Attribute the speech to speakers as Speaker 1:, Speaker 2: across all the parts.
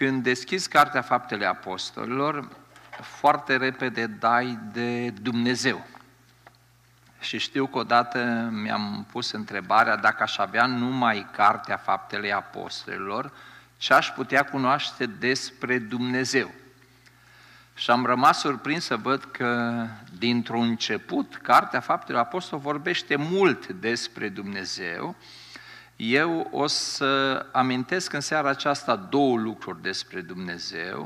Speaker 1: când deschizi Cartea Faptele Apostolilor, foarte repede dai de Dumnezeu. Și știu că odată mi-am pus întrebarea dacă aș avea numai Cartea Faptele Apostolilor, ce aș putea cunoaște despre Dumnezeu. Și am rămas surprins să văd că, dintr-un început, Cartea Faptelor Apostolilor vorbește mult despre Dumnezeu. Eu o să amintesc în seara aceasta două lucruri despre Dumnezeu.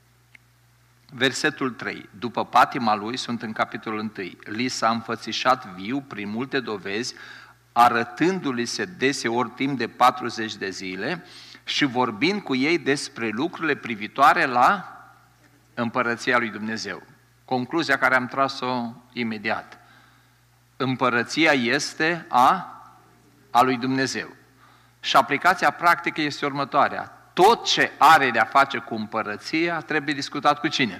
Speaker 1: Versetul 3. După patima lui, sunt în capitolul 1, li s-a înfățișat viu prin multe dovezi, arătându-li se deseori timp de 40 de zile și vorbind cu ei despre lucrurile privitoare la Împărăția lui Dumnezeu. Concluzia care am tras-o imediat. Împărăția este a lui Dumnezeu. Și aplicația practică este următoarea. Tot ce are de a face cu împărăția trebuie discutat cu cine?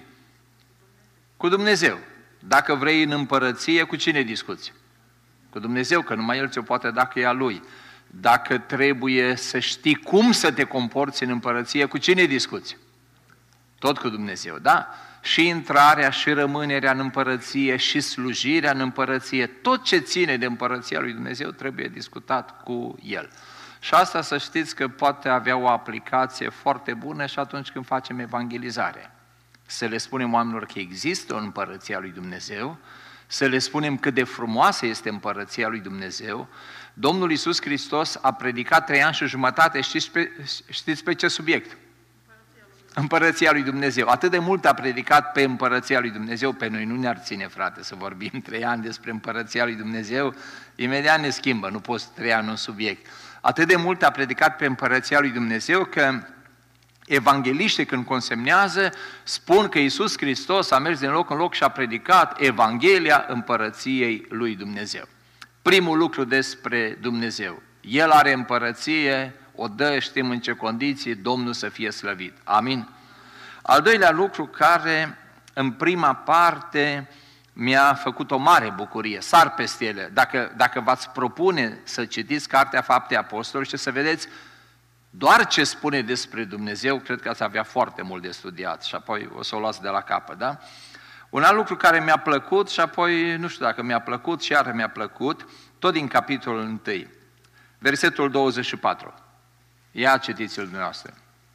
Speaker 1: Cu Dumnezeu. Dacă vrei în împărăție, cu cine discuți? Cu Dumnezeu, că numai El ți-o poate da că e a Lui. Dacă trebuie să știi cum să te comporți în împărăție, cu cine discuți? Tot cu Dumnezeu, da? Și intrarea, și rămânerea în împărăție, și slujirea în împărăție, tot ce ține de împărăția lui Dumnezeu trebuie discutat cu El. Și asta să știți că poate avea o aplicație foarte bună și atunci când facem evangelizare. Să le spunem oamenilor că există o împărăție a lui Dumnezeu, să le spunem cât de frumoasă este împărăția lui Dumnezeu. Domnul Iisus Hristos a predicat 3 ani și jumătate, știți pe ce subiect? Împărăția lui Dumnezeu. Atât de mult a predicat pe împărăția lui Dumnezeu, pe noi nu ne-ar ține, frate, să vorbim 3 ani despre împărăția lui Dumnezeu, imediat ne schimbă, nu poți 3 ani un subiect. Atât de mult a predicat pe împărăția lui Dumnezeu că evangeliștii când consemnează spun că Iisus Hristos a mers din loc în loc și a predicat Evanghelia împărăției lui Dumnezeu. Primul lucru despre Dumnezeu. El are împărăție, o dă, știm în ce condiții, Domnul să fie slăvit. Amin? Al doilea lucru care în prima parte mi-a făcut o mare bucurie, sar peste ele. Dacă v-ați propune să citiți Cartea Fapte Apostolilor și să vedeți doar ce spune despre Dumnezeu, cred că ați avea foarte mult de studiat și apoi o să o luați de la capăt, da? Un alt lucru care mi-a plăcut și apoi nu știu dacă mi-a plăcut și iar mi-a plăcut, tot din capitolul 1, versetul 24. Ia citiți-l dumneavoastră.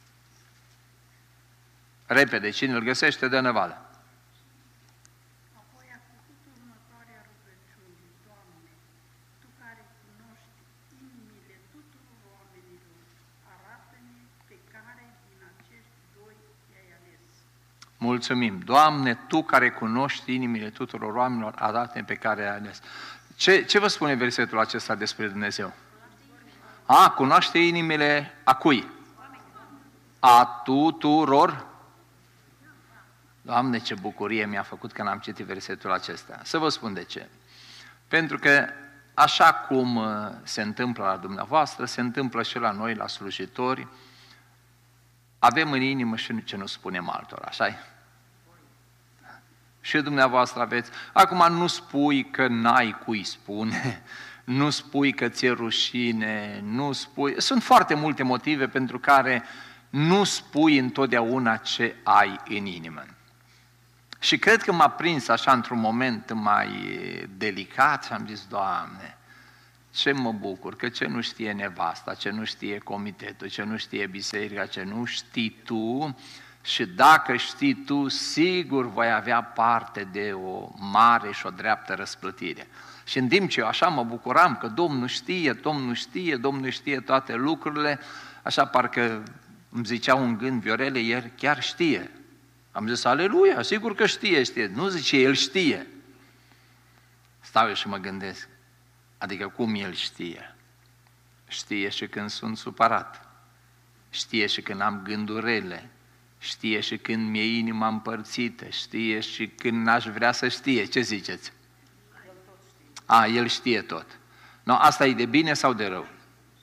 Speaker 1: Repede, cine îl găsește, dă năvală.
Speaker 2: Apoi a făcut următoarea rugăciune: Doamne, Tu care cunoști inimile tuturor oamenilor, arată-ne pe care din acești doi i-ai ales.
Speaker 1: Mulțumim. Doamne, Tu care cunoști inimile tuturor oamenilor, arată-ne pe care i-ai ales. Ce vă spune versetul acesta despre Dumnezeu? Cunoaște inimile a cui? A tuturor? Doamne, ce bucurie mi-a făcut când am citit versetul acesta. Să vă spun de ce. Pentru că așa cum se întâmplă la dumneavoastră, se întâmplă și la noi, la slujitori, avem în inimă și ce nu spunem altora, așa-i? Și dumneavoastră aveți. Acum nu spui că n-ai cui spune, nu spui că ți-e rușine, nu spui... Sunt foarte multe motive pentru care nu spui întotdeauna ce ai în inimă. Și cred că m-a prins așa într-un moment mai delicat și am zis, Doamne, ce mă bucur, că ce nu știe nevasta, ce nu știe comitetul, ce nu știe biserica, ce nu știi Tu, și dacă știi Tu, sigur voi avea parte de o mare și o dreaptă răsplătire. Și în timp ce eu așa mă bucuram că Domnul știe, Domnul știe toate lucrurile, așa parcă îmi zicea un gând Viorele ieri, chiar știe. Am zis, aleluia, sigur că știe. Nu zice, El știe. Stau eu și mă gândesc, adică cum El știe? Știe și când sunt supărat, știe și când am gânduri rele, știe și când mi-e inima împărțită, știe și când n-aș vrea să știe. Ce ziceți? El știe tot. No, asta e de bine sau de rău?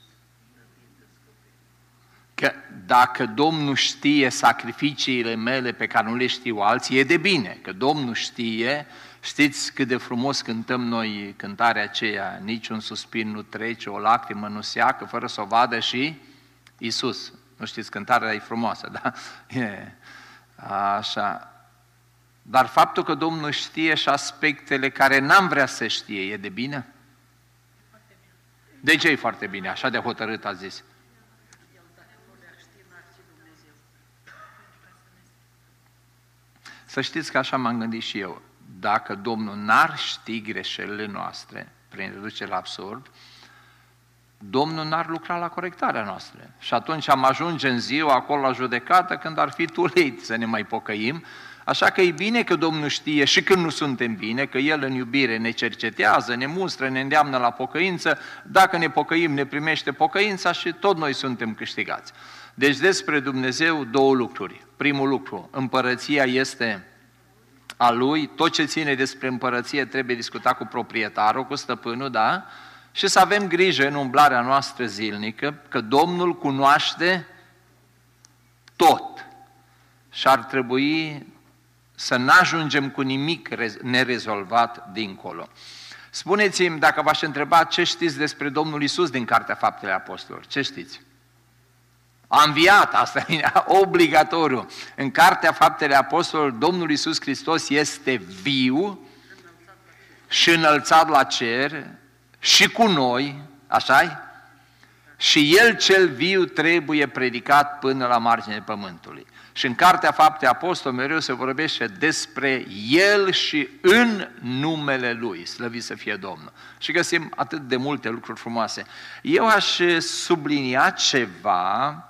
Speaker 1: Că dacă Domnul știe sacrificiile mele pe care nu le știu alții, e de bine. Că Domnul știe, știți cât de frumos cântăm noi cântarea aceea, niciun suspin nu trece, o lacrimă nu seacă, fără să o vadă și Iisus. Nu știți, cântarea e frumoasă, da? E. Așa. Dar faptul că Domnul știe și aspectele care n-am vrea să știe, e de bine? De ce e foarte bine? Așa de hotărât a zis. Să știți că așa m-am gândit și eu. Dacă Domnul n-ar ști greșelile noastre, prin reducere la absurd, Domnul n-ar lucra la corectarea noastră. Și atunci am ajunge în ziua acolo la judecată când ar fi too late să ne mai pocăim. Așa că e bine că Domnul știe și când nu suntem bine, că El în iubire ne cercetează, ne mustră, ne îndeamnă la pocăință. Dacă ne pocăim, ne primește pocăința și tot noi suntem câștigați. Deci despre Dumnezeu două lucruri. Primul lucru, împărăția este a Lui, tot ce ține despre împărăție trebuie discutat cu proprietarul, cu stăpânul, da? Și să avem grijă în umblarea noastră zilnică, că Domnul cunoaște tot și ar trebui să n-ajungem cu nimic nerezolvat dincolo. Spuneți-mi, dacă v-aș întreba ce știți despre Domnul Iisus din Cartea Faptele Apostolilor, ce știți? A înviat, asta e obligatoriu. În Cartea Faptele Apostolilor, Domnul Iisus Hristos este viu și înălțat la cer și cu noi, așa-i? Și El cel viu trebuie predicat până la marginea pământului. Și în Cartea Fapte Apostol mereu se vorbește despre El și în numele Lui, slăvit să fie Domnul. Și găsim atât de multe lucruri frumoase. Eu aș sublinia ceva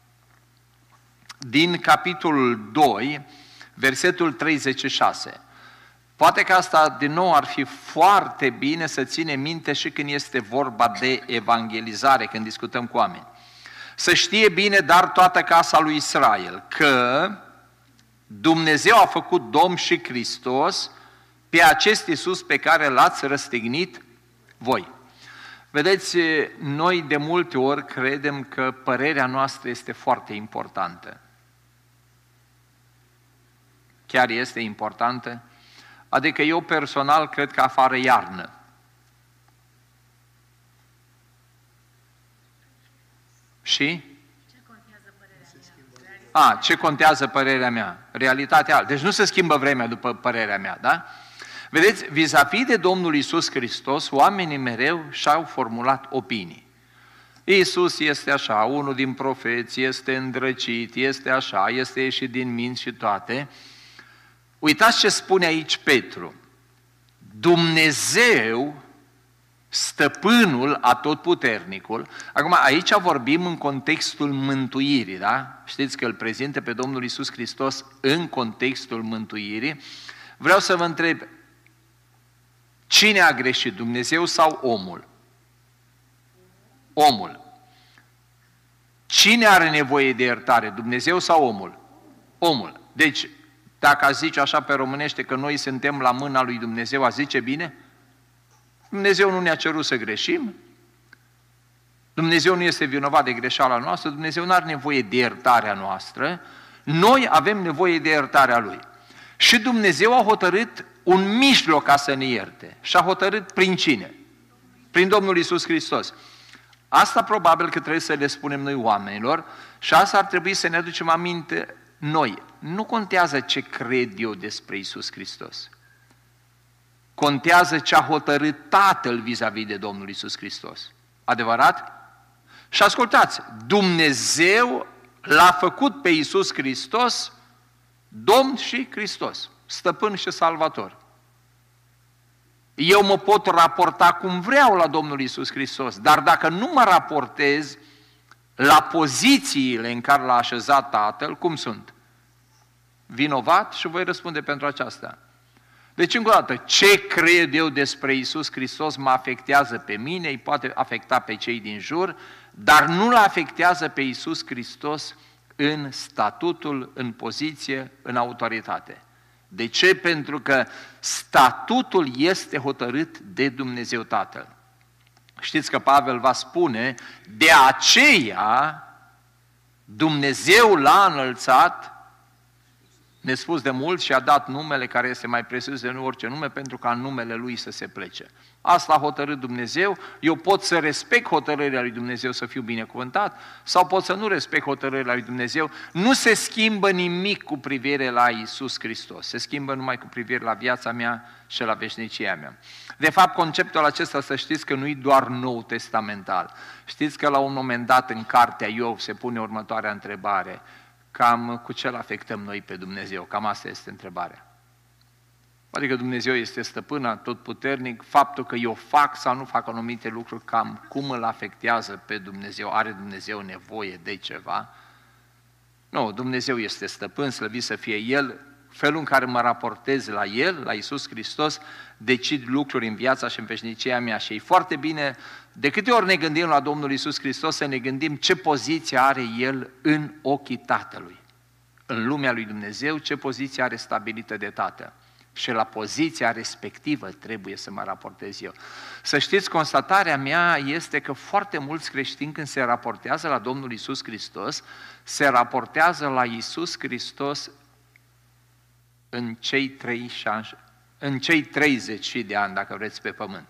Speaker 1: din capitolul 2, versetul 36. Poate că asta din nou ar fi foarte bine să ținem minte și când este vorba de evangelizare, când discutăm cu oameni. Să știe bine, dar toată casa lui Israel, că Dumnezeu a făcut Domn și Hristos pe acest Iisus pe care l-ați răstignit voi. Vedeți, noi de multe ori credem că părerea noastră este foarte importantă. Chiar este importantă? Adică eu personal cred că afară iarnă. Și?
Speaker 3: Ce contează părerea mea?
Speaker 1: Ce contează părerea mea? Realitatea. Deci nu se schimbă vremea după părerea mea, da? Vedeți, vis-a-vis de Domnul Iisus Hristos, oamenii mereu și-au formulat opinii. Iisus este așa, unul din profeți, este îndrăcit, este așa, este ieșit din minți și toate. Uitați ce spune aici Petru. Dumnezeu, stăpânul atotputernicul. Acum, aici vorbim în contextul mântuirii, da? Știți că îl prezintă pe Domnul Iisus Hristos în contextul mântuirii. Vreau să vă întreb, cine a greșit, Dumnezeu sau omul? Omul. Cine are nevoie de iertare, Dumnezeu sau omul? Omul. Deci, dacă a zice așa pe românește că noi suntem la mâna lui Dumnezeu, a zice bine? Dumnezeu nu ne-a cerut să greșim, Dumnezeu nu este vinovat de greșeala noastră, Dumnezeu nu are nevoie de iertarea noastră, noi avem nevoie de iertarea Lui. Și Dumnezeu a hotărât un mijloc ca să ne ierte. Și a hotărât prin cine? Prin Domnul Iisus Hristos. Asta probabil că trebuie să le spunem noi oamenilor și asta ar trebui să ne aducem aminte noi. Nu contează ce cred eu despre Iisus Hristos. Contează ce a hotărât Tatăl vis-a-vis de Domnul Iisus Hristos. Adevărat? Și ascultați, Dumnezeu l-a făcut pe Iisus Hristos Domn și Hristos, Stăpân și Salvator. Eu mă pot raporta cum vreau la Domnul Iisus Hristos, dar dacă nu mă raportez la pozițiile în care l-a așezat Tatăl, cum sunt? Vinovat și voi răspunde pentru aceasta. Deci, încă o dată, ce cred eu despre Iisus Hristos mă afectează pe mine, îi poate afecta pe cei din jur, dar nu îl afectează pe Iisus Hristos în statutul, în poziție, în autoritate. De ce? Pentru că statutul este hotărât de Dumnezeu Tatăl. Știți că Pavel va spune, de aceea Dumnezeu l-a înălțat, nespus de mult, și a dat numele care este mai presus de orice nume, pentru ca în numele Lui să se plece. Asta a hotărât Dumnezeu. Eu pot să respect hotărârea lui Dumnezeu să fiu binecuvântat sau pot să nu respect hotărârea lui Dumnezeu. Nu se schimbă nimic cu privire la Iisus Hristos. Se schimbă numai cu privire la viața mea și la veșnicia mea. De fapt, conceptul acesta, să știți că nu-i doar nou testamental. Știți că la un moment dat în cartea Iov se pune următoarea întrebare. Cam cu ce-l afectăm noi pe Dumnezeu? Cam asta este întrebarea. Adică Dumnezeu este stăpân, atotputernic, faptul că eu fac sau nu fac anumite lucruri, cam cum îl afectează pe Dumnezeu? Are Dumnezeu nevoie de ceva? Nu, Dumnezeu este stăpân, slăvit să fie El. Felul în care mă raportez la El, la Iisus Hristos, decid lucruri în viața și în veșnicia mea. Și e foarte bine, de câte ori ne gândim la Domnul Iisus Hristos, să ne gândim ce poziție are El în ochii Tatălui. În lumea lui Dumnezeu, ce poziție are stabilită de Tatăl. Și la poziția respectivă trebuie să mă raportez eu. Să știți, constatarea mea este că foarte mulți creștini, când se raportează la Domnul Iisus Hristos, se raportează la Iisus Hristos în cei 30 de ani, dacă vreți, pe pământ.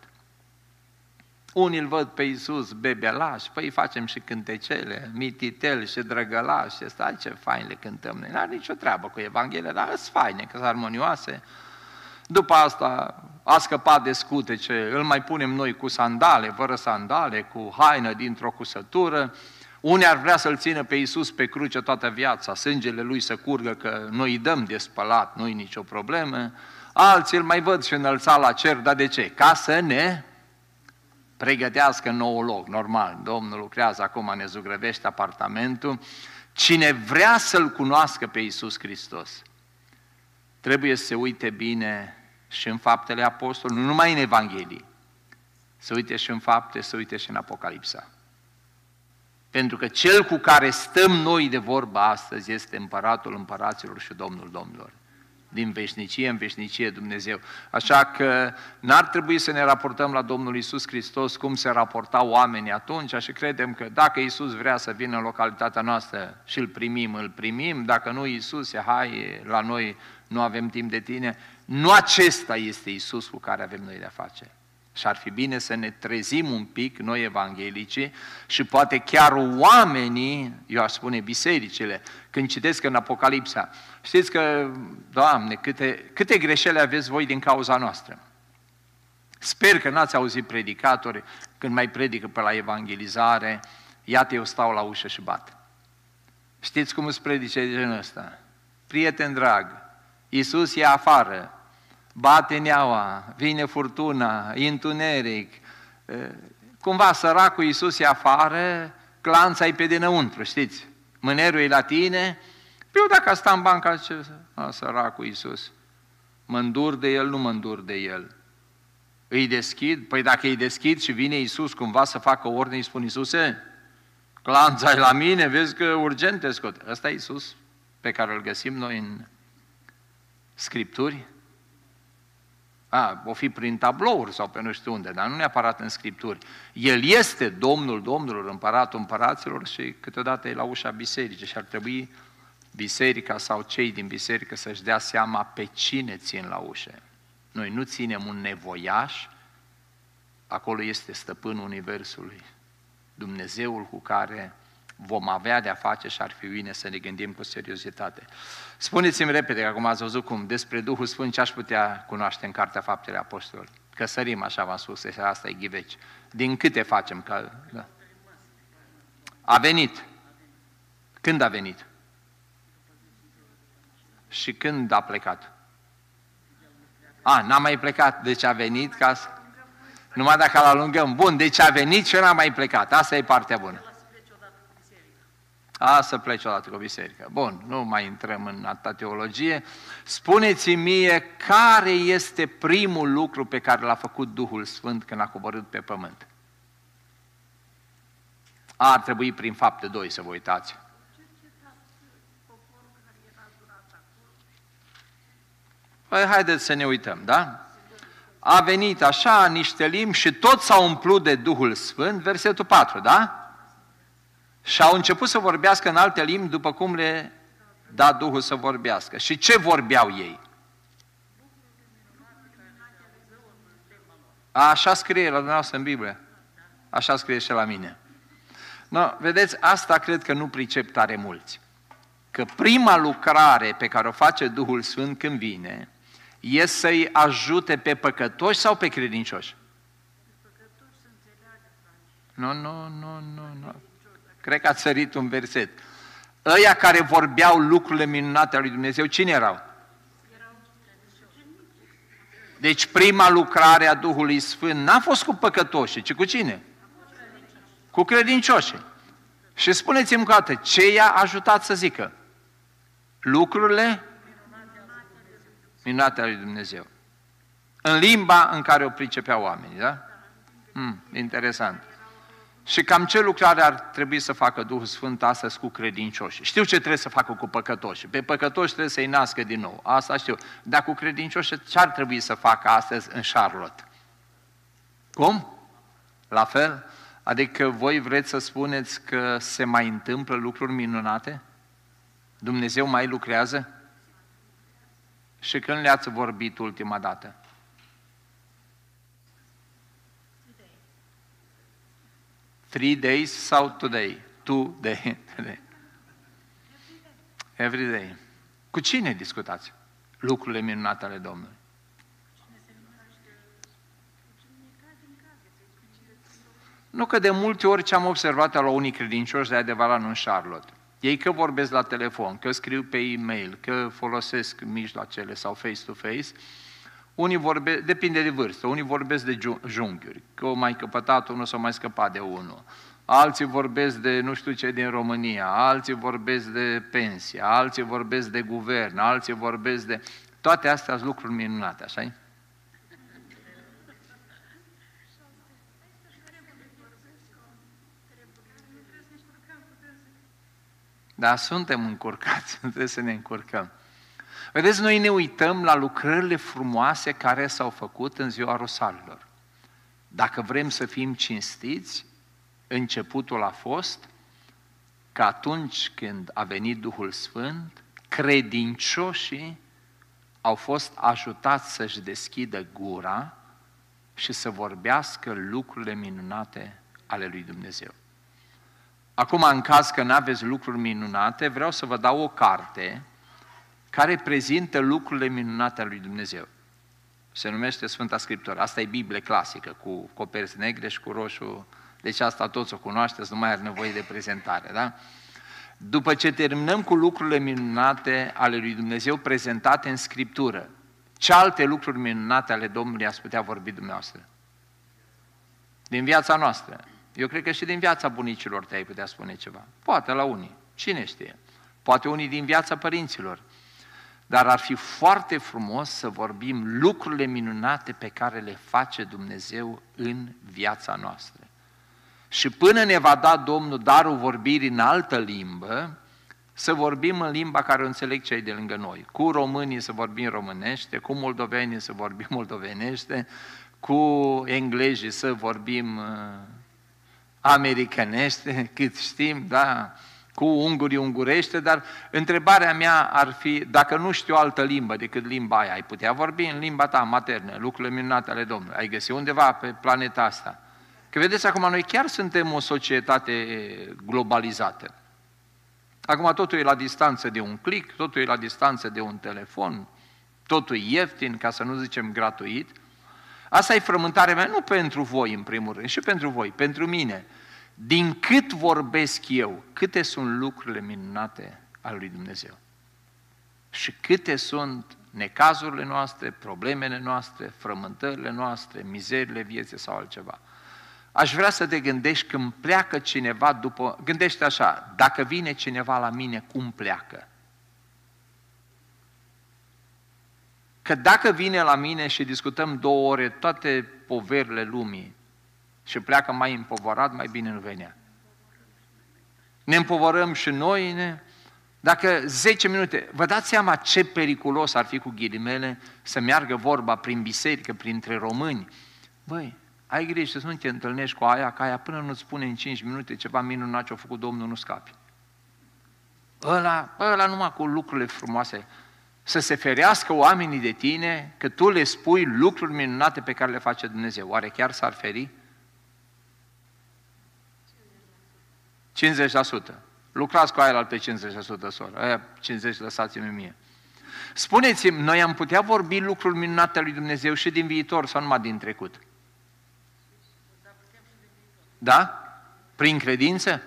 Speaker 1: Unii îl văd pe Iisus bebelaș, păi facem și cântecele, mititel și drăgălaș, și stai ce fain le cântăm noi. N-are nicio treabă cu Evanghelia, dar sunt faine, că sunt armonioase. După asta a scăpat de scutece, îl mai punem noi cu sandale, fără sandale, cu haină dintr-o cusătură. Unii ar vrea să-L țină pe Iisus pe cruce toată viața, sângele Lui să curgă, că noi îi dăm de spălat, nu-i nicio problemă. Alții îl mai văd și înălțat la cer, dar de ce? Ca să ne pregătească nou loc, normal. Domnul lucrează acum, ne zugrăvește apartamentul. Cine vrea să-L cunoască pe Iisus Hristos, trebuie să se uite bine și în Faptele Apostolilor, nu numai în Evanghelii, să uite și în Fapte, să uite și în Apocalipsa. Pentru că Cel cu care stăm noi de vorbă astăzi este Împăratul Împăraților și Domnul Domnilor. Din veșnicie în veșnicie Dumnezeu. Așa că n-ar trebui să ne raportăm la Domnul Iisus Hristos cum se raportau oamenii atunci și credem că dacă Iisus vrea să vină în localitatea noastră și îl primim, dacă nu Iisus, hai la noi, nu avem timp de tine. Nu acesta este Iisus cu care avem noi de-a face. Și ar fi bine să ne trezim un pic, noi evanghelicii, și poate chiar oamenii, eu aș spune bisericile, când citesc în Apocalipsa, știți că, Doamne, câte greșeli aveți voi din cauza noastră. Sper că n-ați auzit predicatori când mai predică pe la evangelizare, iată eu stau la ușă și bat. Știți cum îți predice de genul ăsta? Prieten drag, Iisus e afară, bate neaua, vine furtuna, întuneric, cumva săracul Iisus e afară, clanța e pe dinăuntru, știți? Mânerul e la tine, eu dacă sta în banca, ce? Săracul Iisus, mă îndur de el, nu mă îndur de el. Îi deschid? Păi dacă îi deschid și vine Iisus cumva să facă ordine, îi spun, Iisuse, clanța e la mine, vezi că urgent te scot. Ăsta e Iisus pe care îl găsim noi în Scripturi. O fi prin tablouri sau pe nu știu unde, dar nu neapărat în Scripturi. El este Domnul Domnilor, Împăratul Împăraților și câteodată e la ușa bisericii și ar trebui biserica sau cei din biserică să-și dea seama pe cine țin la ușă. Noi nu ținem un nevoiaș, acolo este stăpânul Universului, Dumnezeul cu care vom avea de-a face și ar fi bine să ne gândim cu seriozitate. Spuneți-mi repede, că acum ați văzut cum, despre Duhul Sfânt ce aș putea cunoaște în Cartea Faptele Apostolilor. Că sărim, așa v-am spus, asta e ghiveci. Din câte facem? Da. A venit. Când a venit? Și când a plecat? N-a mai plecat, deci a venit ca să... Numai dacă îl alungăm. Bun, deci a venit și n-a mai plecat. Asta e partea bună. Să pleci odată cu biserica. Bun, nu mai intrăm în atâta teologie. Spuneți-mi mie care este primul lucru pe care l-a făcut Duhul Sfânt când a coborât pe pământ. Ar trebui prin Fapte 2 să vă uitați. Păi haideți să ne uităm, da? A venit așa niște limbi și toți s-au umplut de Duhul Sfânt, versetul 4, da? Și au început să vorbească în alte limbi după cum le Da Duhul să vorbească. Și ce vorbeau ei? Așa scrie la dumneavoastră în Biblie. Așa scrie și la mine. No, vedeți, asta cred că nu pricep tare mulți. Că prima lucrare pe care o face Duhul Sfânt când vine e să-i ajute pe păcătoși sau pe credincioși? Nu. Cred că ați sărit un verset. Ăia care vorbeau lucrurile minunate ale lui Dumnezeu, cine erau? Deci prima lucrare a Duhului Sfânt n-a fost cu păcătoșii, ci cu cine? Cu credincioșii. Și spuneți-mi încă o dată, ce i-a ajutat să zică? Lucrurile minunate ale lui Dumnezeu. În limba în care o pricepeau oamenii, da? Interesant. Și cam ce lucrare ar trebui să facă Duhul Sfânt astăzi cu credincioși? Știu ce trebuie să facă cu păcătoși. Pe păcătoși trebuie să-i nască din nou. Asta știu. Dar cu credincioși ce ar trebui să facă astăzi în Charlotte? Cum? La fel? Adică voi vreți să spuneți că se mai întâmplă lucruri minunate? Dumnezeu mai lucrează? Și când le-ați vorbit ultima dată? 3 days sau today? Today. Every day. Cu cine discutați lucrurile minunate ale Domnului? Nu că de multe ori ce am observat la unii credincioși de adevărat în Charlotte, ei că vorbesc la telefon, că scriu pe e-mail, că folosesc mijloacele sau face-to-face, unii vorbesc, depinde de vârstă, unii vorbesc de junghiuri, că o mai căpătat unul sau mai scăpat de unul, alții vorbesc de nu știu ce din România, alții vorbesc de pensie, alții vorbesc de guvern, alții vorbesc de... Toate astea sunt lucruri minunate, așa-i? Da, suntem încurcați, trebuie să ne încurcăm. Vedeți, noi ne uităm la lucrările frumoase care s-au făcut în ziua Rusalilor. Dacă vrem să fim cinstiți, începutul a fost că atunci când a venit Duhul Sfânt, credincioșii au fost ajutați să-și deschidă gura și să vorbească lucrurile minunate ale lui Dumnezeu. Acum, în caz că n-aveți lucruri minunate, vreau să vă dau o carte care prezintă lucrurile minunate ale lui Dumnezeu. Se numește Sfânta Scriptură. Asta e Biblie clasică, cu coperți negre și cu roșu. Deci asta toți o cunoașteți, nu mai are nevoie de prezentare, da? După ce terminăm cu lucrurile minunate ale lui Dumnezeu prezentate în Scriptură, ce alte lucruri minunate ale Domnului ați putea vorbi dumneavoastră? Din viața noastră. Eu cred că și din viața bunicilor te-ai putea spune ceva. Poate la unii. Cine știe? Poate unii din viața părinților. Dar ar fi foarte frumos să vorbim lucrurile minunate pe care le face Dumnezeu în viața noastră. Și până ne va da Domnul darul vorbirii în altă limbă, să vorbim în limba care o înțeleg cei de lângă noi. Cu românii să vorbim românește, cu moldovenii să vorbim moldovenește, cu englezii să vorbim americanește, cât știm, da, cu ungurii ungurește, dar întrebarea mea ar fi, dacă nu știu altă limbă decât limba aia, ai putea vorbi în limba ta maternă, lucrurile minunate ale Domnului, ai găsi undeva pe planeta asta. Că vedeți, acum noi chiar suntem o societate globalizată. Acum totul e la distanță de un click, totul e la distanță de un telefon, totul e ieftin, ca să nu zicem gratuit. Asta e frământarea mea, nu pentru voi în primul rând, și pentru voi, pentru mine. Din cât vorbesc eu, câte sunt lucrurile minunate ale lui Dumnezeu. Și câte sunt necazurile noastre, problemele noastre, frământările noastre, mizerile vieții sau altceva. Aș vrea să te gândești când pleacă cineva după... Gândește așa, dacă vine cineva la mine, cum pleacă? Că dacă vine la mine și discutăm 2 ore toate poverile lumii și pleacă mai împovorat, mai bine nu venea. Ne împovorăm și noi, Dacă 10 minute, vă dați seama ce periculos ar fi cu ghilimele să meargă vorba prin biserică, printre români. Băi, ai grijă să nu te întâlnești cu aia, că aia până nu-ți spune în 5 minute ceva minunat ce a făcut Domnul, nu scapi. ăla numai cu lucrurile frumoase. Să se ferească oamenii de tine, că tu le spui lucruri minunate pe care le face Dumnezeu. Oare chiar s-ar feri? 50%. Lucrați cu aia pe 50%, soră. Aia 50% lăsați-mi mie. Spuneți-mi, noi am putea vorbi lucruri minunate ale lui Dumnezeu și din viitor sau numai din trecut? Da? Prin credință?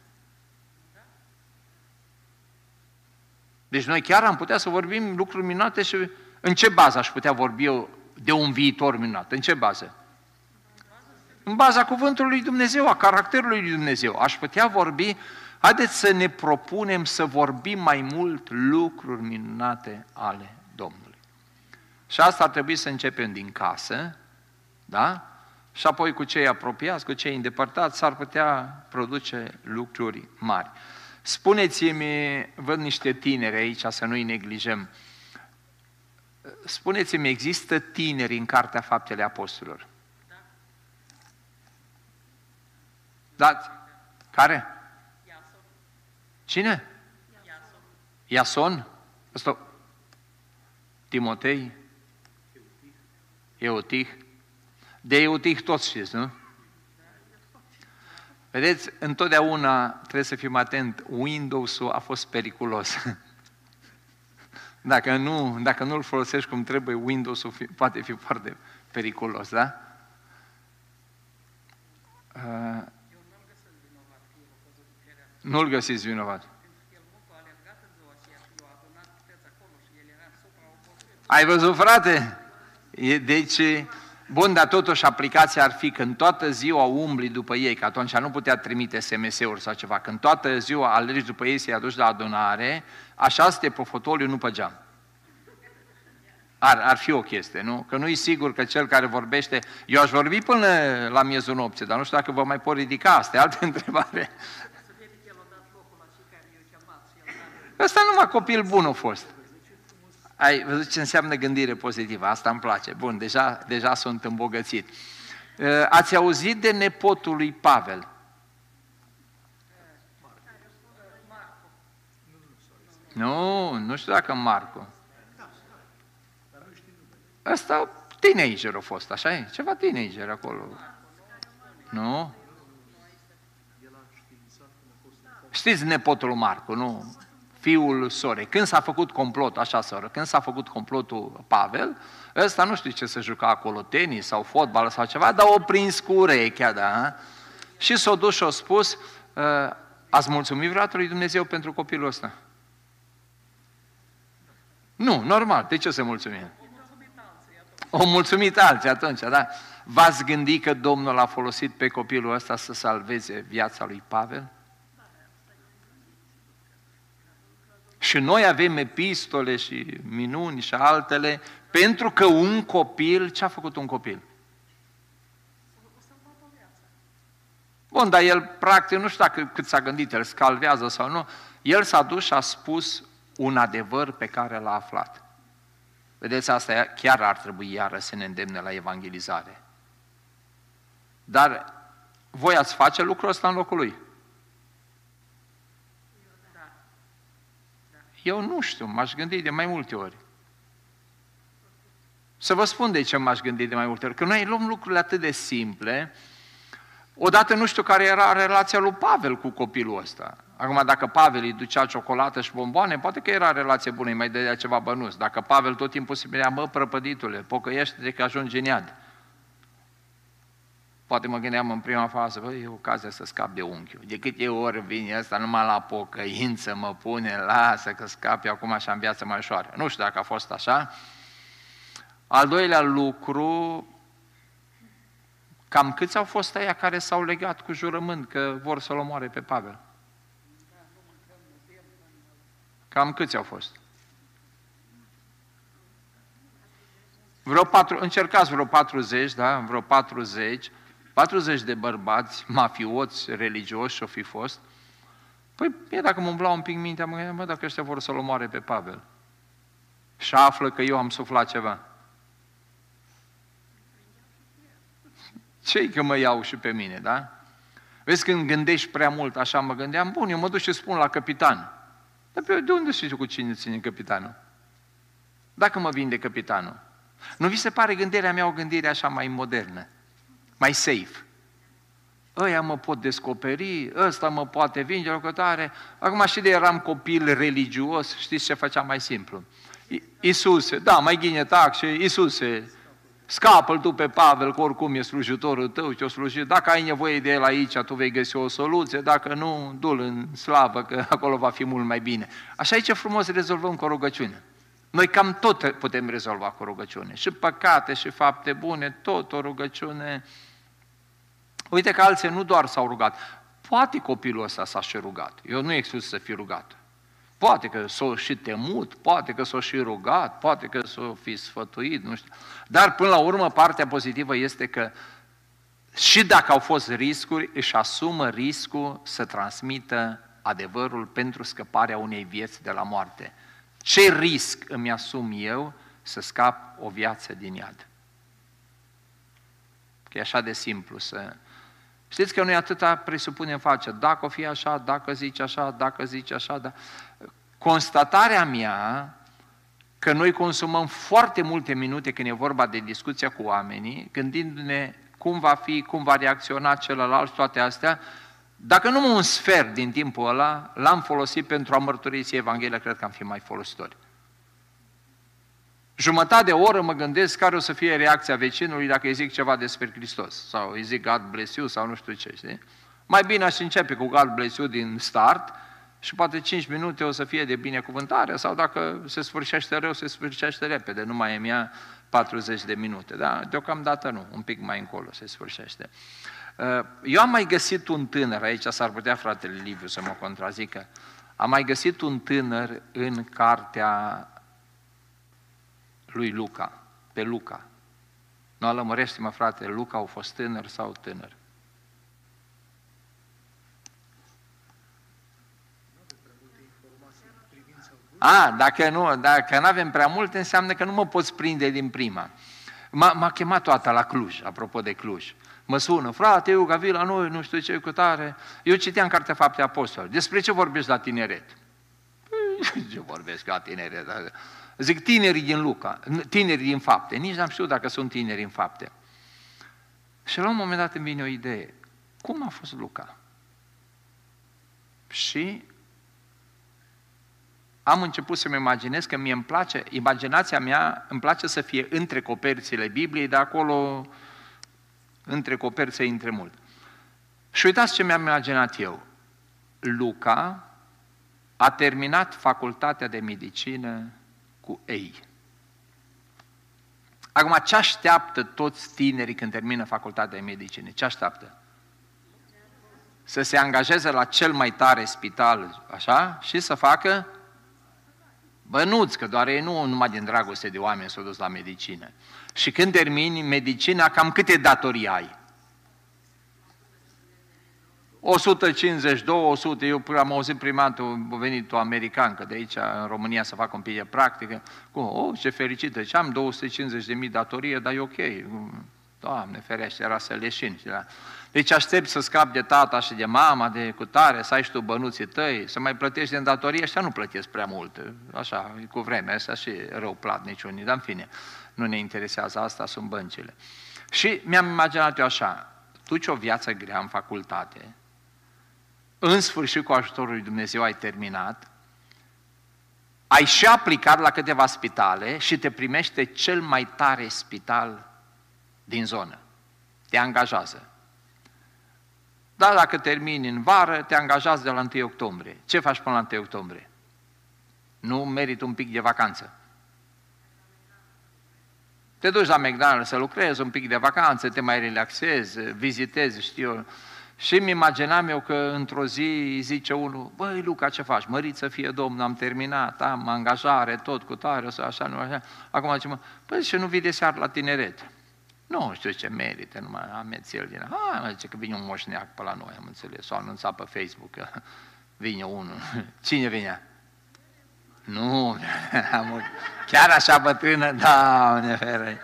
Speaker 1: Deci noi chiar am putea să vorbim lucruri minunate și în ce bază aș putea vorbi eu de un viitor minunat? În ce bază? În baza cuvântului lui Dumnezeu, a caracterului lui Dumnezeu. Aș putea vorbi, haideți să ne propunem să vorbim mai mult lucruri minunate ale Domnului. Și asta ar trebui să începem din casă, da? Și apoi cu cei apropiați, cu cei îndepărtați, s-ar putea produce lucruri mari. Spuneți-mi, văd niște tineri aici, să nu-i neglijăm, spuneți-mi, există tineri în Cartea Faptele Apostolilor? Da? Care? Cine? Iason? Asta? Timotei? Eutih? De Eutih toți știți, nu? Vedeți, întotdeauna trebuie să fim atent, Windows-ul a fost periculos. Dacă nu îl folosești cum trebuie, Windows-ul poate fi foarte periculos, da? Nu-l găsiți vinovat. Ai văzut, frate? Deci, bun, dar totuși aplicația ar fi când toată ziua umbli după ei, că atunci nu putea trimite SMS-uri sau ceva, când toată ziua alergi după ei să-i aduci la adunare, așa să te pe fotoliu, nu pe geam. Ar fi o chestie, nu? Că nu-i sigur că cel care vorbește, eu aș vorbi până la miezul nopții, dar nu știu dacă vă mai pot ridica, asta e altă întrebare. Ăsta numai copil bun a fost. Ai văzut ce înseamnă gândire pozitivă, asta îmi place. Bun, deja sunt îmbogățit. Ați auzit de nepotul lui Pavel? Nu știu dacă Marco. Ăsta teenager a fost, așa e? Ceva teenager acolo. Nu? Știți nepotul lui Marco, nu? Fiul sorei. Când s-a făcut complot, așa soră, când s-a făcut complotul Pavel, ăsta nu știu ce să juca acolo, tenis sau fotbal sau ceva, dar o prins cu urechea, da? Și s-a dus și a spus, ați mulțumit vreodată lui Dumnezeu pentru copilul ăsta? Nu, normal, de ce să mulțumim? O mulțumit alții atunci, da? V-ați gândit că Domnul a folosit pe copilul ăsta să salveze viața lui Pavel? Și noi avem epistole și minuni și altele, pentru că un copil, ce a făcut un copil? Bun, dar el practic, nu știu dacă cât s-a gândit, el scalvează sau nu, el s-a dus și a spus un adevăr pe care l-a aflat. Vedeți, asta chiar ar trebui iară să ne îndemne la evangelizare. Dar voi ați face lucrul ăsta în locul lui? Eu nu știu, m-aș gândi de mai multe ori. Să vă spun de ce m-aș gândi de mai multe ori. Că noi luăm lucrurile atât de simple. Odată nu știu care era relația lui Pavel cu copilul ăsta. Acum, dacă Pavel îi ducea ciocolată și bomboane, poate că era relație bună, îi mai dădea ceva bănuți. Dacă Pavel tot timpul se spunea, mă, prăpăditule, pocăiește-te că ajungi în iad. Poate mă gândeam în prima fază, băi, e ocazia să scap de unchiul. De câte ori vine ăsta numai la pocăință, mă pune, lasă că scapi acum și am viață mai ușoară. Nu știu dacă a fost așa. Al doilea lucru, cam câți au fost aia care s-au legat cu jurământ că vor să-l omoare pe Pavel? Cam câți au fost? Încercați vreo 40, da? Vreo 40 de bărbați mafioți, religioși o fi fost. Păi, dacă mă umblau un pic mintea, mă gândeam, dacă ăștia vor să-l omoare pe Pavel. Și află că eu am suflat ceva. Ce-i că mă iau și pe mine, da? Vezi, când gândești prea mult, așa mă gândeam, bun, eu mă duc și spun la capitan. Dar de unde știi cu cine ține capitanul? Dacă mă vinde capitanul. Nu vi se pare gândirea mea o gândire așa mai modernă, mai safe? Ăia mă pot descoperi, ăsta mă poate vinge, locătare. Acum și de eram copil religios, știți ce făceam mai simplu? Iisuse, da, mai ghine taxe, Iisuse, scapă-l tu pe Pavel, că oricum e slujitorul tău, ce-o slujit. Dacă ai nevoie de el aici, tu vei găsi o soluție, dacă nu, du-l în slavă, că acolo va fi mult mai bine. Așa e ce frumos rezolvăm cu o rugăciune. Noi cam tot putem rezolva cu rugăciune. Și păcate, și fapte bune, tot o rugăciune. Uite că alții nu doar s-au rugat. Poate copilul ăsta s-a și rugat. Eu nu exclus să fi rugat. Poate că s-o și temut, poate că s-o și rugat, poate că s-o fi sfătuit, nu știu. Dar până la urmă partea pozitivă este că și dacă au fost riscuri, își asumă riscul să transmită adevărul pentru scăparea unei vieți de la moarte. Ce risc îmi asum eu să scap o viață din iad? Că e așa de simplu să... Știți că noi atâta presupunem face, dacă o fi așa, dacă zici așa, dacă zici așa, da. Constatarea mea că noi consumăm foarte multe minute când e vorba de discuția cu oamenii, gândindu-ne cum va fi, cum va reacționa celălalt și toate astea, dacă nu un sfert din timpul ăla l-am folosit pentru a mărturisi Evanghelia, cred că am fi mai folositori. Jumătate de oră mă gândesc care o să fie reacția vecinului dacă îi zic ceva despre Hristos, sau îi zic God bless you, sau nu știu ce, știi? Mai bine aș începe cu God bless you din start și poate 5 minute o să fie de binecuvântare, sau dacă se sfârșește rău, se sfârșește repede, nu mai îmi ia 40 de minute, da? Deocamdată nu, un pic mai încolo se sfârșește. Eu am mai găsit un tânăr, aici s-ar putea fratele Liviu să mă contrazică, am mai găsit un tânăr în cartea lui Luca, pe Luca. Nu lămurește-mă, frate, Luca a fost tânăr sau tânăr? Dacă nu avem prea multe, înseamnă că nu mă poți prinde din prima. M-a chemat toată la Cluj, apropo de Cluj. Mă sună, frate, eu, că vii la noi, nu știu ce, cu tare. Eu citeam Cartea Fapte Apostoli. Despre ce vorbești la tineret? Ce vorbesc la tineret? Zic, tinerii din Luca, tinerii din Fapte. Nici n-am știut dacă sunt tineri în Fapte. Și la un moment dat îmi vine o idee. Cum a fost Luca? Și am început să-mi imaginez că mie îmi place, imaginația mea îmi place să fie între coperțile Bibliei, de acolo, între coperțe, intre mult. Și uitați ce mi-am imaginat eu. Luca a terminat facultatea de medicină cu ei. Acum, ce așteaptă toți tinerii când termină facultatea de medicină? Ce așteaptă? Să se angajeze la cel mai tare spital, așa, și să facă bănuți, că doar ei nu numai din dragoste de oameni s-au dus la medicină. Și când termini medicina, cam câte datorii ai? 150, 200, eu am auzit prima dată, a venit o americancă de aici, în România, să facă un pic de practică. Ce fericită, ce am 250.000 datorie, dar e ok. Doamne ferește, era să leșin. Deci aștept să scapi de tata și de mama, de cutare, să ai și tu bănuții tăi, să mai plătești din datorie, ăștia nu plătesc prea mult. Așa, cu vremea asta și rău platnici unii, dar în fine, nu ne interesează asta, sunt băncile. Și mi-am imaginat eu așa, duci o viață grea în facultate, în sfârșit cu ajutorul lui Dumnezeu ai terminat, ai și aplicat la câteva spitale și te primește cel mai tare spital din zonă. Te angajează. Dar dacă termini în vară, te angajează de la 1 octombrie. Ce faci până la 1 octombrie? Nu meriți un pic de vacanță? Te duci la McDonald's să lucrezi, un pic de vacanță, te mai relaxezi, vizitezi, știu eu. Și îmi imaginam eu că într-o zi zice unul, băi Luca, ce faci? Mărit să fie Domnul, am terminat, am angajare, tot cu tare, așa, nu așa. Acum zice, băi, și nu vii de seară la tineret? Nu știu ce merită, numai amețel din... mă zice că vine un moșneac pe la noi, am înțeles, s-a anunțat pe Facebook că vine unul. Cine vine? Nu, chiar așa bătrână, Doamne ferește.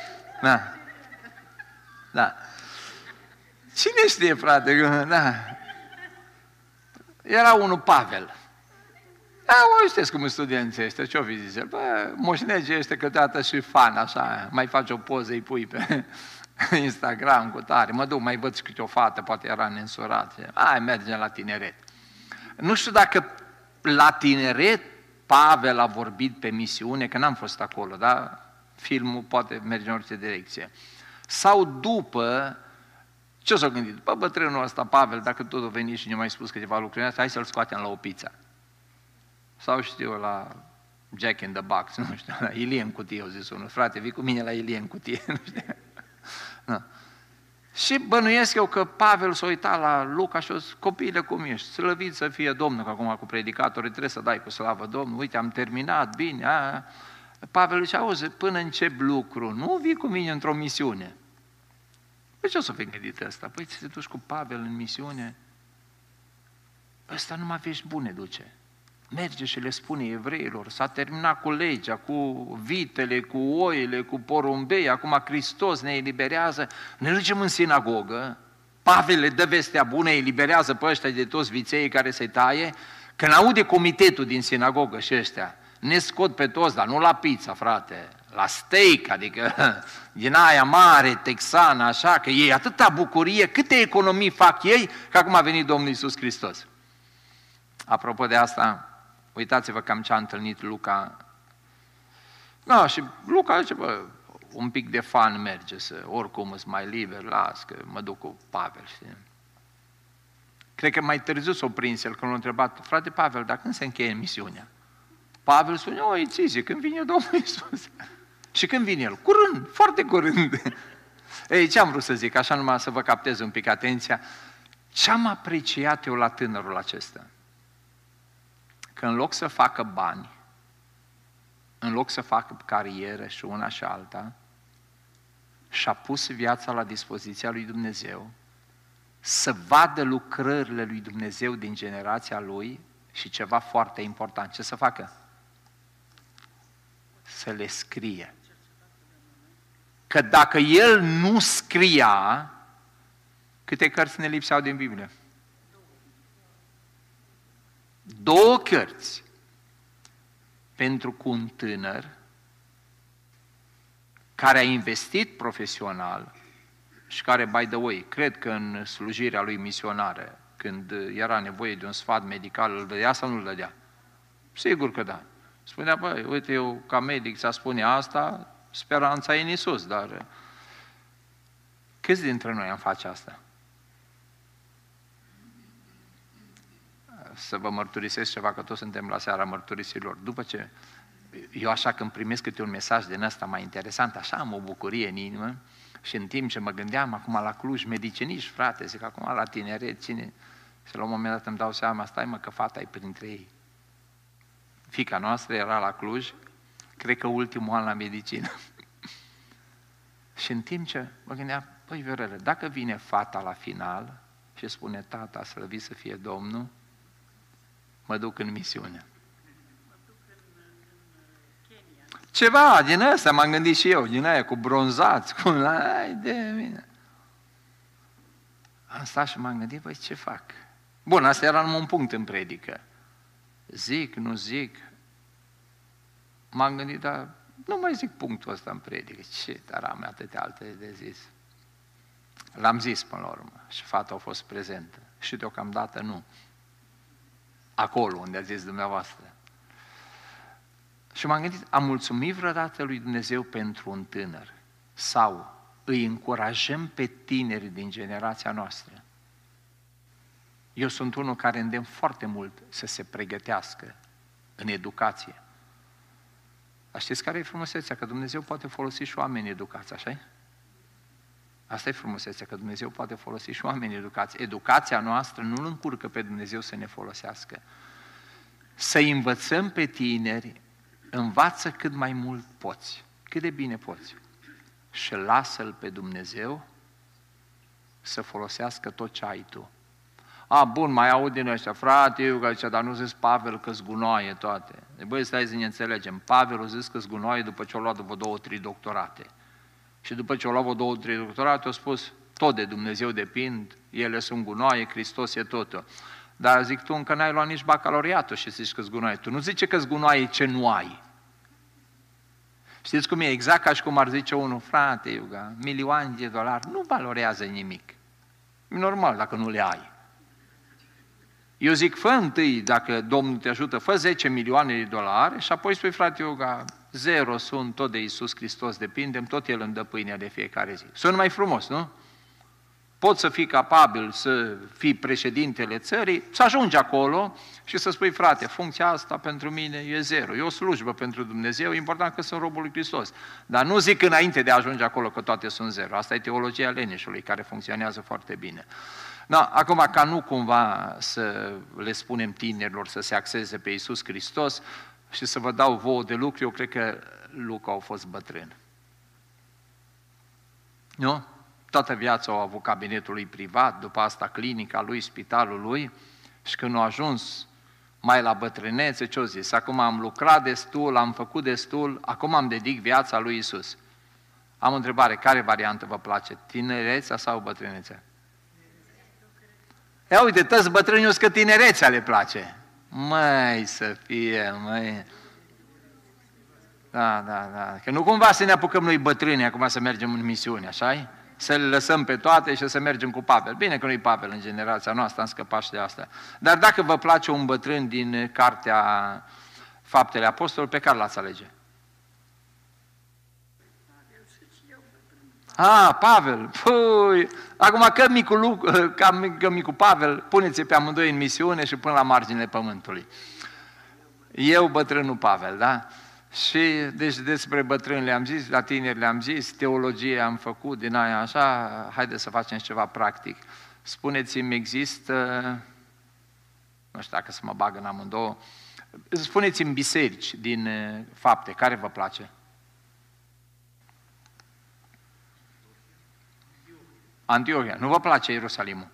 Speaker 1: Da. Cine știe, frate? Da. Era unul Pavel. Știți cum studenții ăștia, ce-o fi zis el? Bă, moșnegii ăștia câteodată și fan, așa, mai faci o poză, îi pui pe Instagram cu tare, mă duc, mai văd și câte o fată, poate era nensurat, hai, mergem la tineret. Nu știu dacă la tineret Pavel a vorbit pe misiune, că n-am fost acolo, da? Filmul poate merge în orice direcție. Sau după, ce s-a gândit? Bă, bătrânul ăsta, Pavel, dacă tot a venit și ne-a mai spus câteva lucruri, hai să-l scoatem la o pizza. Sau știu, la Jack in the Box, nu știu, la Ilie în cutie, au zis unul, frate, vii cu mine la Ilie în cutie, nu știu. Da. Și bănuiesc eu că Pavel s-a uitat la Luca și a zis, copiile cum ești, slăvit să fie Domnul, că acum cu predicatorii trebuie să dai cu slavă Domnul, uite, am terminat, bine, Pavel zice, auzi, până încep lucru, nu vii cu mine într-o misiune. Păi ce o să fi gândit ăsta? Păi ți te duci cu Pavel în misiune? Ăsta numai vești bune duce. Merge și le spune evreilor, s-a terminat cu legea, cu vitele, cu oile, cu porumbei, acum Hristos ne eliberează, ne ducem în sinagogă, Pavel le dă vestea bună, eliberează pe ăștia de toți viței care se taie, când aude comitetul din sinagogă și ăștia, ne scot pe toți, dar nu la pizza, frate, la steak, adică din aia mare, texană, așa, că e atâta bucurie, câte economii fac ei, că acum a venit Domnul Iisus Hristos. Apropo de asta, uitați-vă cam ce a întâlnit Luca. Da, și Luca zice, bă, un pic de fan merge, oricum îți mai liber, las, că mă duc cu Pavel, știi? Cred că mai târziu s-o prins el, când l-a întrebat, frate Pavel, dar când se încheie misiunea? Pavel spune, e țizie, când vine Domnul Iisus. Și când vine el? Curând, foarte curând. Ei, ce am vrut să zic, așa numai să vă captez un pic atenția, ce am apreciat eu la tânărul acesta? Că în loc să facă bani, în loc să facă carieră și una și alta, și-a pus viața la dispoziția lui Dumnezeu, să vadă lucrările lui Dumnezeu din generația lui și ceva foarte important. Ce să facă? Să le scrie. Că dacă el nu scria, câte cărți ne lipseau din Biblie? 2 cărți. Pentru că un tânăr care a investit profesional și care, by the way, cred că în slujirea lui misionară, când era nevoie de un sfat medical, îl dădea sau nu îl dădea? Sigur că da. Spunea, băi, uite, eu ca medic ți-a spune asta, speranța e în Iisus, dar câți dintre noi am face asta? Să vă mărturisesc ceva, că toți suntem la seara mărturisirilor. După ce eu așa când primesc câte un mesaj din ăsta mai interesant, așa am o bucurie în inimă și în timp ce mă gândeam acum la Cluj, mediciniști, frate, zic acum la tineret, cine? Și la un moment dat îmi dau seama, stai mă că fata e printre ei. Fiica noastră era la Cluj, cred că ultimul an la medicină. Și în timp ce mă gândeam, păi Viorele, dacă vine fata la final și spune, tata, slăvit să fie Domnul, mă duc în misiune. Ceva din ăsta m-am gândit și eu, din aia cu bronzați, cu ai de mine. Am stat și m-am gândit, băi, ce fac? Bun, asta era numai un punct în predică. Zic, nu zic. M-am gândit, dar nu mai zic punctul ăsta în predică. Ce, dar am atâtea alte de zis. L-am zis până la urmă și fata a fost prezentă. Și deocamdată nu. Acolo unde a zis dumneavoastră. Și m-am gândit, am mulțumit vreodată lui Dumnezeu pentru un tânăr? Sau îi încurajăm pe tinerii din generația noastră? Eu sunt unul care îndemn foarte mult să se pregătească în educație. Dar știți care e frumusețea? Că Dumnezeu poate folosi și oameni educați, așa-i? Asta e frumusețea, că Dumnezeu poate folosi și oameni educați. Educația noastră nu îl încurcă pe Dumnezeu să ne folosească. Să învățăm pe tineri, învață cât mai mult poți, cât de bine poți. Și lasă-L pe Dumnezeu să folosească tot ce ai tu. Bun, mai aud din ăștia, frate, eu că zicea, dar nu zis Pavel că zgunoaie toate. Băi, stai să ne înțelegem. Pavel a zis că zgunoaie după ce a luat după 2-3 doctorate. Și după ce a luat 2-3 doctorate, a spus, tot de Dumnezeu depind, ele sunt gunoaie, Hristos e totul. Dar zic, tu încă n-ai luat nici bacalaureatul și zici că-s gunoaie. Tu nu zice că-s gunoaie ce nu ai. Știți cum e? Exact ca și cum ar zice unul, frate Iuga, milioane de dolari nu valorează nimic. E normal dacă nu le ai. Eu zic, fă întâi, dacă Domnul te ajută, fă 10 milioane de dolari și apoi spui, frate Iuga, 0 sunt, tot de Iisus Hristos depindem, tot El îmi dă pâinea de fiecare zi. Sună mai frumos, nu? Poți să fii capabil să fii președintele țării, să ajungi acolo și să spui, frate, funcția asta pentru mine e 0, e o slujbă pentru Dumnezeu, e important că sunt robul lui Hristos. Dar nu zic înainte de a ajunge acolo că toate sunt 0. Asta e teologia leneșului, care funcționează foarte bine. No, acum, ca nu cumva să le spunem tinerilor să se axeze pe Iisus Hristos și să vă dau vouă de lucru, eu cred că Luca a fost bătrân. Nu? Toată viața au avut cabinetul lui privat, după asta clinica lui, spitalul lui, și când a ajuns mai la bătrânețe, ce-o zis? Acum am lucrat destul, am făcut destul, acum am dedic viața lui Iisus. Am o întrebare, care variantă vă place? Tinerețea sau bătrânețea? Ia uite, toți bătrânii că tinerețea le place. Măi, să fie, măi. Da. Că nu cumva să ne apucăm noi bătrâni acum să mergem în misiune, așa-i? Să le lăsăm pe toate și să mergem cu Pavel. Bine că nu-i Pavel în generația noastră, am scăpat și de asta. Dar dacă vă place un bătrân din cartea Faptele Apostolilor, pe care l-ați alege? Pavel! Pui! Acum că micul Pavel, puneți-i pe amândoi în misiune și până la marginile pământului. Eu, bătrânul Pavel, da? Și deci despre bătrâni le-am zis, la tineri le-am zis, teologie am făcut din aia așa, haideți să facem ceva practic. Spuneți-mi, există, nu știu dacă să mă bag în amândouă, spuneți-mi biserici din Fapte, care vă place? Antiohia, nu vă place Ierusalimul?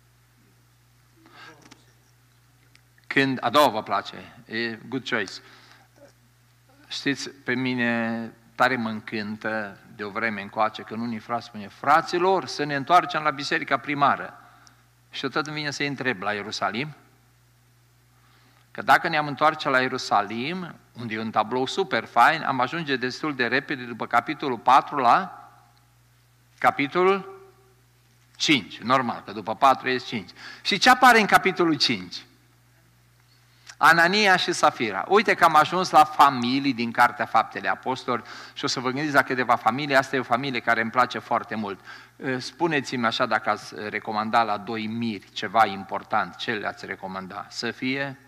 Speaker 1: Când, a doua vă place, e good choice. Știți, pe mine tare mă încântă de o vreme încoace când unii frați spune, fraților, să ne întoarcem la biserica primară. Și tot îmi vine să-i întreb, la Ierusalim? Că dacă ne-am întoarce la Ierusalim, unde e un tablou super fain, am ajunge destul de repede după capitolul 4 la capitolul 5. Normal, că după 4 e 5. Și ce apare în capitolul 5? Anania și Safira. Uite că am ajuns la familii din Cartea Faptele Apostoli și o să vă gândiți la câteva familii. Asta e o familie care îmi place foarte mult. Spuneți-mi așa dacă ați recomanda la 2 miri ceva important, ce le-ați recomanda? Să fie?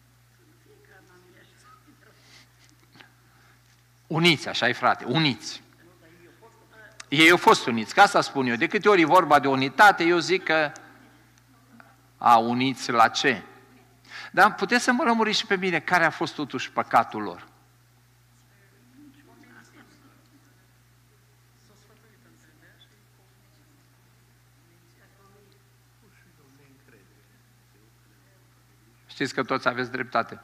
Speaker 1: Uniți, așa-i frate, uniți. Ei au fost uniți, că asta spun eu. De câte ori e vorba de unitate, eu zic că uniți la ce? Dar puteți să mă lămuriți și pe mine care a fost totuși păcatul lor? Știți că toți aveți dreptate.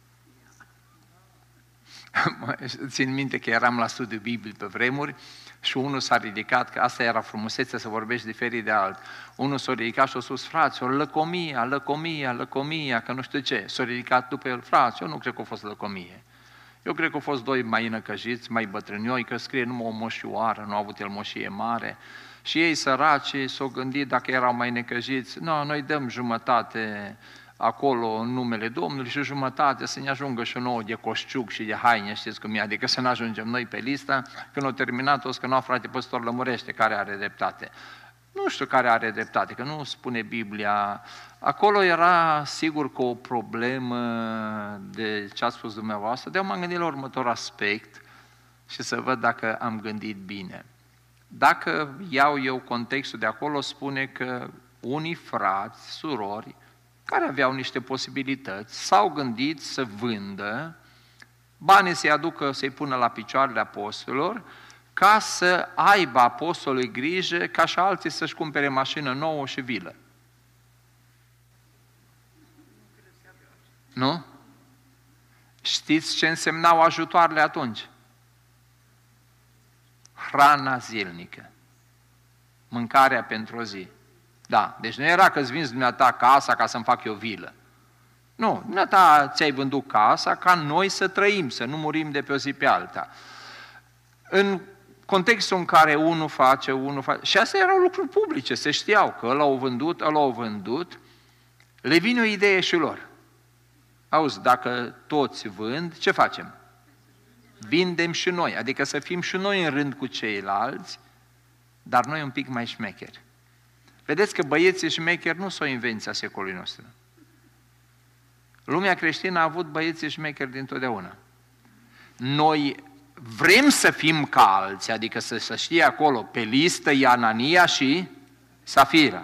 Speaker 1: Țin minte că eram la studiu biblic pe vremuri și unul s-a ridicat, că asta era frumusețea să vorbești diferit de alt. Unul s-a ridicat și a spus, fraților, lăcomia, că nu știu ce. S-a ridicat după el, frați, eu nu cred că a fost lăcomie. Eu cred că au fost 2 mai înăcăjiți, mai bătrânioi, că scrie numai o moșioară, nu a avut el moșie mare. Și ei săraci s-au gândit dacă erau mai necăjiți, noi dăm jumătate acolo în numele Domnului și jumătate să ne ajungă și nouă de coșciuc și de haine, știți cum e, adică să ne ajungem noi pe listă, când au terminat o să că nu, frate păstor, lămurește care are dreptate. Nu știu care are dreptate, că nu spune Biblia. Acolo era sigur că o problemă de ce a spus dumneavoastră, de m-am gândit la următor aspect și să văd dacă am gândit bine. Dacă iau eu contextul de acolo, spune că unii frați, surori, care aveau niște posibilități, s-au gândit să vândă, banii să-i aducă, să-i pună la picioarele apostolilor, ca să aibă apostolul grijă ca și alții să-și cumpere mașină nouă și vilă. Nu? Știți ce însemnau ajutoarele atunci? Hrana zilnică, mâncarea pentru o zi. Da, deci nu era că îți vinzi dumneata casa ca să-mi fac eu vilă. Nu, dumneata ți-ai vândut casa ca noi să trăim, să nu murim de pe o zi pe alta. În contextul în care unul face, și astea erau lucruri publice, se știau că ăla au vândut, le vine o idee și lor. Auzi, dacă toți vând, ce facem? Vindem și noi, adică să fim și noi în rând cu ceilalți, dar noi un pic mai șmecheri. Vedeți că băieții șmecheri nu sunt o invenție a secolului nostru. Lumea creștină a avut băieții șmecheri dintotdeauna. Noi vrem să fim ca alții, adică să știe acolo, pe listă e Anania și Safira.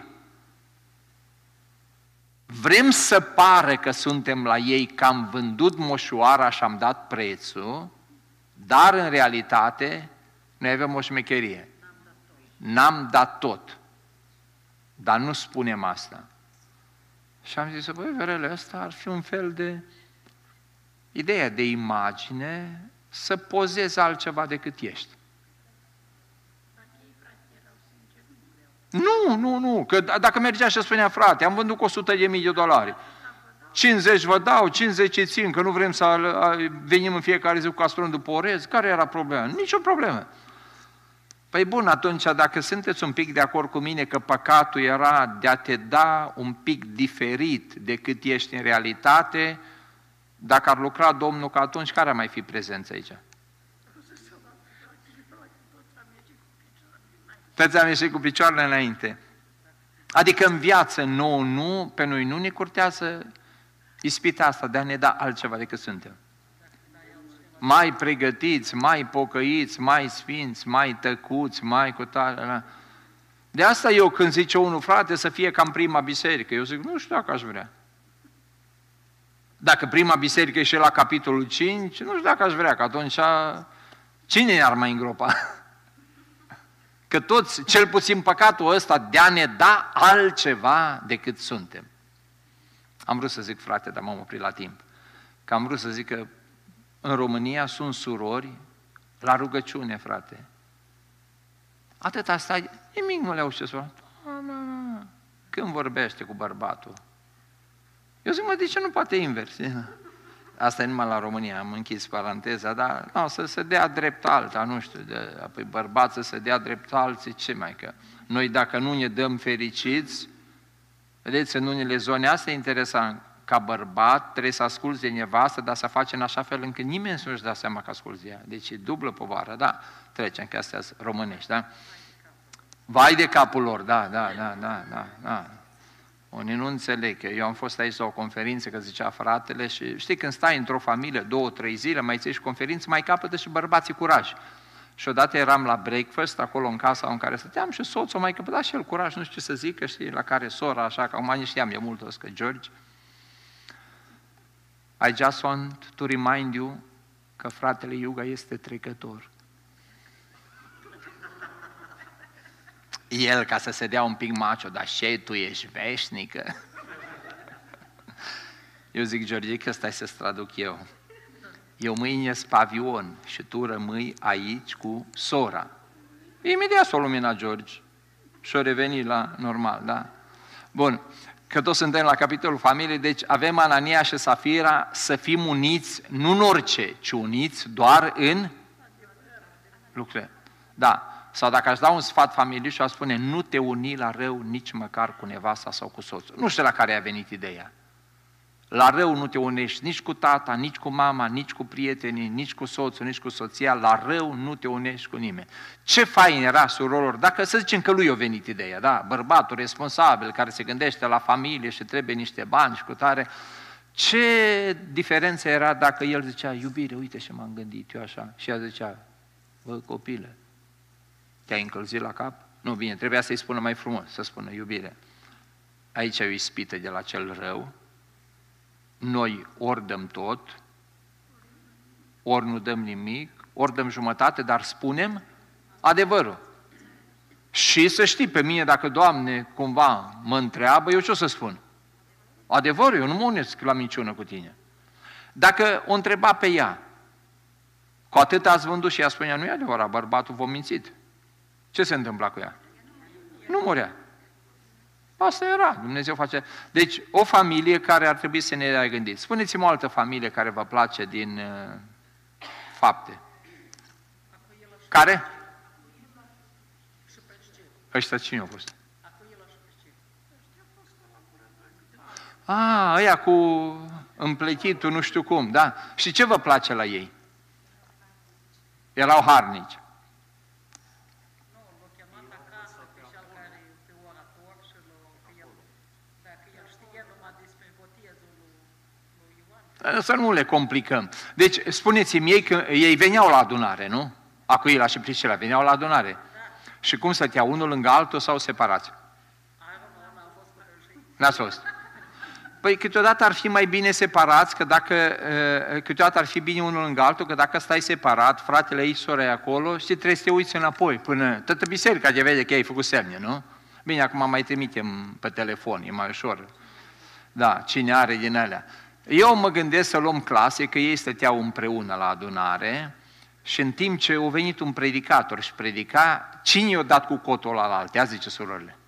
Speaker 1: Vrem să pară că suntem la ei, că am vândut moșoara și am dat prețul, dar în realitate noi avem o șmecherie. N-am dat tot. Dar nu spunem asta. Și am zis, băi, verele, ăsta ar fi un fel de ideea de imagine să pozezi altceva decât ești. Nu, că dacă mergea și spunea, frate, am vândut cu $100.000, 50 vă dau, 50 îi țin, că nu vrem să venim în fiecare zi cu castron după orez, care era problema? Nicio problemă. Păi bun, atunci, dacă sunteți un pic de acord cu mine că păcatul era de a te da un pic diferit decât ești în realitate, dacă ar lucra Domnul, că atunci care ar mai fi prezență aici? Toți am ieșit cu picioarele înainte. Adică în viață pe noi nu ne curtează ispita asta de a ne da altceva decât suntem. Mai pregătiți, mai pocăiți, mai sfinți, mai tăcuți, mai cu tare. De asta eu când zice unul, frate, să fie ca în prima biserică, eu zic, nu știu dacă aș vrea. Dacă prima biserică e și la capitolul 5, nu știu dacă aș vrea, că atunci cine ne-ar mai îngropa? Că toți, cel puțin păcatul ăsta de a ne da altceva decât suntem. Am vrut să zic, frate, dar m-am oprit la timp. Că am vrut să zic că în România sunt surori la rugăciune, frate. Atâta stai, nimic nu le auzi ce spune. Când vorbește cu bărbatul? Eu zic, de ce nu poate invers? Asta e numai la România, am închis paranteza, dar să se dea drept alta, nu știu, apoi bărbat să se dea drept alții, ce mai că? Noi dacă nu ne dăm fericiți, vedeți, în unele zone, asta e interesant, ca bărbat trebuie să asculți de nevastă, dar să face în așa fel încât nimeni să nu-și dea seama că asculți de ea. Deci e dublă povară, da, trecem, că astea sunt românești, da? Vai de capul lor, da. Unii nu înțeleg, că eu am fost aici la o conferință, că zicea fratele, și știi, când stai într-o familie 2-3 zile, mai ții și conferință, mai capătă și bărbații curaj. Și odată eram la breakfast, acolo în casa în care stăteam și soțul mai căpăta și el curaj, nu știu ce să zică, știi, la care sora, așa, că acum știam eu mult, că George, I just want to remind you că fratele Iuga este trecător. El, ca să se dea un pic macho, dar și tu ești veșnică. Eu zic, George, că stai să-ți traduc eu. Eu mâine sunt pavion și tu rămâi aici cu sora. Imediat s-o lumina George și-o reveni la normal, da? Bun, că toți suntem la capitolul familiei, deci avem Anania și Safira să fim uniți, nu în orice, ci uniți doar în lucruri. Da. Sau dacă aș da un sfat familiei și aș spune, nu te uni la rău nici măcar cu nevasta sau cu soțul. Nu știu la care a venit ideea. La rău nu te unești nici cu tata, nici cu mama, nici cu prietenii, nici cu soțul, nici cu soția. La rău nu te unești cu nimeni. Ce fain era, surorilor, dacă să zicem că lui a venit ideea, da? Bărbatul responsabil care se gândește la familie și trebuie niște bani și cu tare. Ce diferență era dacă el zicea, iubire, uite ce m-am gândit eu așa. Și ea zicea, bă, copile, te-ai încălzit la cap? Nu, bine, trebuia să-i spună mai frumos, să spună iubire. Aici e o ispită de la cel rău. Noi ori dăm tot, ori nu dăm nimic, ori dăm jumătate, dar spunem adevărul. Și să știi, pe mine, dacă Doamne cumva mă întreabă, eu ce o să spun? Adevărul, eu nu mă unesc la minciună cu tine. Dacă o întreba pe ea, cu atât ați vândut și ea spunea, nu e adevărat, bărbatul v-a mințit. Ce se întâmpla cu ea? Nu murea. Asta era, Dumnezeu face. Deci, o familie care ar trebui să ne gândiți. Spuneți-mi o altă familie care vă place din Fapte. Care? Ăștia cine au fost? Ăia cu împletitul, nu știu cum, da? Și ce vă place la ei? Erau harnici. Să nu le complicăm. Deci, spuneți-mi ei că ei veneau la adunare, nu? Acuila și Priscila veneau la adunare. Da. Și cum stăteau, unul lângă altul sau separați? N-ați fost. Păi câteodată ar fi mai bine separați, că dacă, câteodată ar fi bine unul lângă altul, că dacă stai separat, fratele ei, sora e acolo, știi, trebuie să te uiți înapoi, până toată biserica te vede că ai făcut semne, nu? Bine, acum mai trimitem pe telefon, e mai ușor. Da, cine are din alea. Eu mă gândesc să luăm clase, că ei stăteau împreună la adunare și în timp ce a venit un predicator și predica, cine i-a dat cu cotul la alt? Ia zice surorile.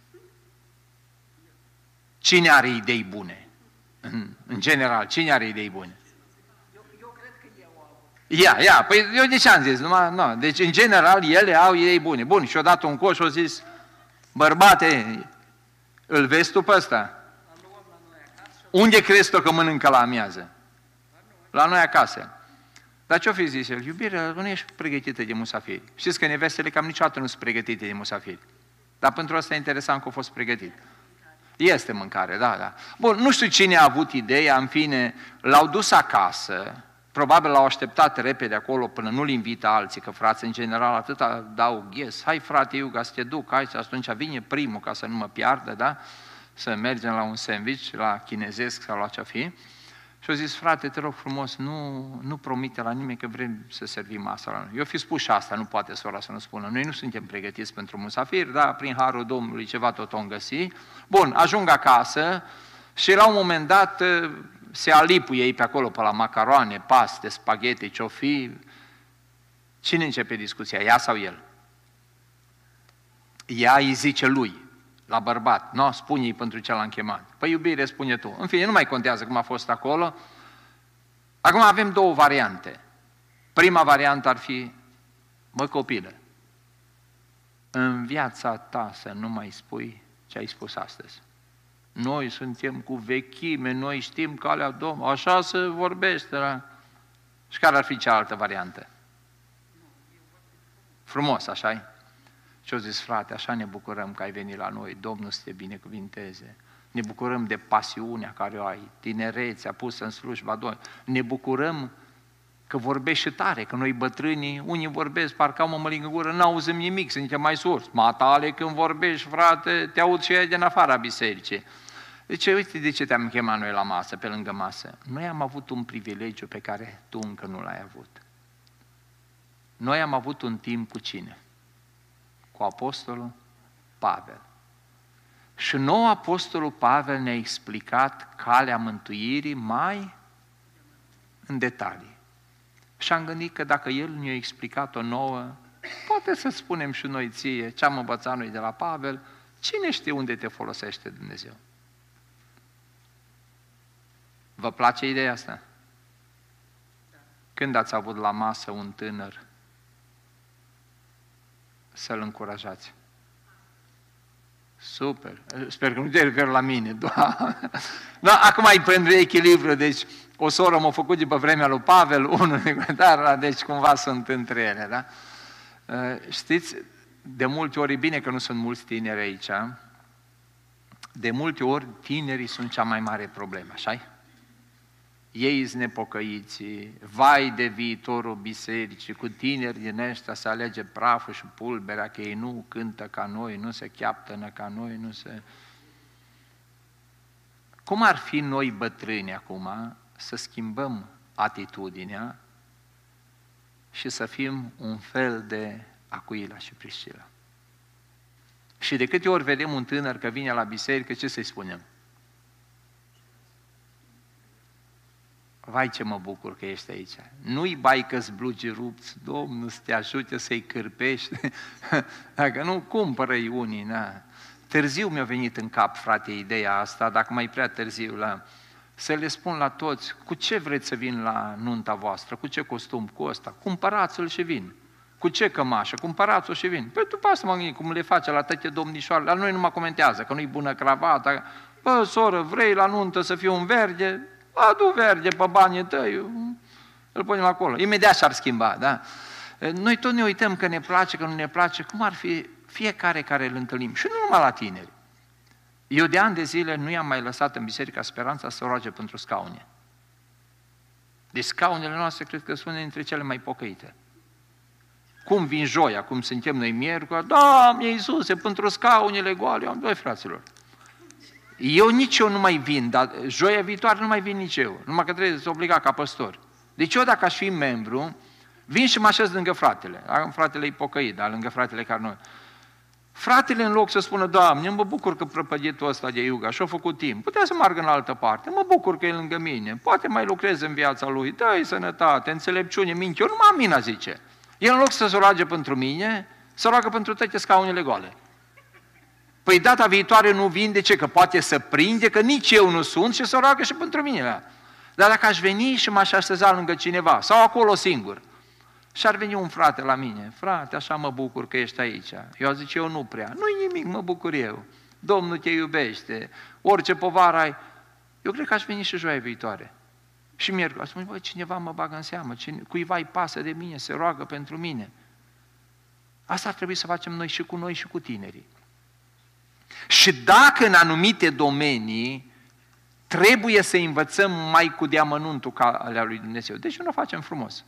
Speaker 1: Cine are idei bune? În general, cine are idei bune?
Speaker 2: Eu cred că eu am.
Speaker 1: Ia, păi eu de ce am zis? Nu. Deci, în general, ele au idei bune. Bun, și-o dat un coș și-o zis, bărbate, îl vezi tu pe ăsta? Unde crezi tu că mănâncă la amiază? La noi acasă. Dar ce-o fi zis el? Iubire, nu ești pregătită de musafiri. Știți că nevestele cam niciodată nu sunt pregătite de musafiri. Dar pentru asta e interesant că a fost pregătit. Este mâncare, da. Bun, nu știu cine a avut ideea, în fine, l-au dus acasă, probabil l-au așteptat repede acolo până nu-l invită alții, că frații în general atâta dau ghes. Hai frate Iuga să te duc, hai, atunci vine primul ca să nu mă piardă, da? Să mergem la un sandwich, la chinezesc sau la ce-a fi. Și au zis, frate, te rog frumos, nu promite la nimeni că vrem să servim masa la noi. Eu fi spus și asta, nu poate sora să nu spună. Noi nu suntem pregătiți pentru musafiri, dar prin harul Domnului ceva tot o găsi. Bun, ajung acasă și la un moment dat se alipuie ei pe acolo, pe la macaroane, paste, spaghete, ce-o fi. Cine începe discuția, ea sau el? Ea îi zice lui, la bărbat, nu, spune-i pentru ce l-am chemat. Păi iubire, spune tu. În fine, nu mai contează cum a fost acolo. Acum avem două variante. Prima variantă ar fi, mă copilă, în viața ta să nu mai spui ce ai spus astăzi. Noi suntem cu vechime, noi știm calea Domnului, așa se vorbește. Da? Și care ar fi cealaltă variantă? Frumos, așa-i? Și-au zis, frate, așa ne bucurăm că ai venit la noi, Domnul să te binecuvinteze. Ne bucurăm de pasiunea care o ai, tinerețea pusă în slujba Domnului. Ne bucurăm că vorbești și tare, că noi bătrânii, unii vorbesc, parcă au mămăligă în gură, n-auzim nimic, suntem mai surzi. Matale, când vorbești, frate, te aud și ei din afara bisericii. Deci, uite de ce te-am chemat noi la masă, pe lângă masă. Noi am avut un privilegiu pe care tu încă nu l-ai avut. Noi am avut un timp cu cine? Cu apostolul Pavel. Și nou apostolul Pavel ne-a explicat calea mântuirii mai în detalii. Și am gândit că dacă el ne-a explicat-o nouă, poate să spunem și noi ție ce am învățat noi de la Pavel, cine știe unde te folosește Dumnezeu. Vă place ideea asta? Când ați avut la masă un tânăr să-l încurajați? Super! Sper că nu te referi la mine, Da, acum ai pentru echilibru, deci o soră m-a făcut de pe vremea lui Pavel, unul, dar deci cumva sunt între ele, da? Știți, de multe ori, e bine că nu sunt mulți tineri aici, de multe ori tinerii sunt cea mai mare problemă, așa-i? Ei sunt nepocăiții, vai de viitorul bisericii, cu tineri din ăștia se alege praful și pulberea, că ei nu cântă ca noi, nu se cheaptănă ca noi, nu se... Cum ar fi noi bătrâni acum să schimbăm atitudinea și să fim un fel de Acuila și Priscila? Și de câte ori vedem un tânăr că vine la biserică, ce să-i spunem? Vai ce mă bucur că ești aici. Nu-i bai că-s blugi rupți, Domnul să te ajute să-i cârpești. Dacă nu, cumpără-i unii. Na. Târziu mi-a venit în cap, frate, ideea asta, dacă mai prea târziu, să le spun la toți, cu ce vreți să vin la nunta voastră, cu ce costum, cu ăsta, cumpărați-l și vin. Cu ce cămașă, cumpărați-o și vin. Păi după asta mă gândesc, cum le face la toate domnișoarele, la noi nu mă comentează, că nu-i bună cravata. Bă, soră, vrei la nuntă să fie un verde? Adu verde pe banii tăi, îl punem acolo. Imediat și-ar schimba, da? Noi tot ne uităm că ne place, că nu ne place, cum ar fi fiecare care îl întâlnim. Și nu numai la tineri. Eu de ani de zile nu i-am mai lăsat în Biserica Speranța să roage pentru scaune. Deci scaunele noastre cred că sunt dintre cele mai pocăite. Cum vin joia, cum suntem noi miercuri, Doamne Iisuse, pentru scaunele goale, am doi fraților. Nici eu nu mai vin, dar joia viitoare nu mai vin nici eu, numai că trebuie să obliga ca păstor. Deci eu dacă aș fi membru, vin și mă așez lângă fratele, fratele e pocăit, dar lângă fratele care nu. Fratele, în loc să spună, Doamne, mă bucur că prăpăditul ăsta de Iuga și-a făcut timp, putea să meargă în altă parte, mă bucur că e lângă mine, poate mai lucrez în viața lui, dă-i sănătate, înțelepciune, minte, eu nu mă amina, zice. El în loc să se roage pentru mine, să roagă pentru toate scaunele goale. Păi data viitoare nu vin, de ce? Că poate să prinde, că nici eu nu sunt și să roagă și pentru mine. Dar dacă aș veni și m-aș așeza lângă cineva, sau acolo singur, și ar veni un frate la mine, frate, așa mă bucur că ești aici. Eu zic, eu nu prea. Nu-i nimic, mă bucur eu. Domnul te iubește, orice povară ai. Eu cred că aș veni și joia viitoare. Și miercuri, spune, băi, cineva mă bagă în seamă, cuiva îi pasă de mine, se roagă pentru mine. Asta ar trebui să facem noi și cu tinerii. Și dacă în anumite domenii trebuie să învățăm mai cu deamănuntul ca alea lui Dumnezeu, deci nu o facem frumos.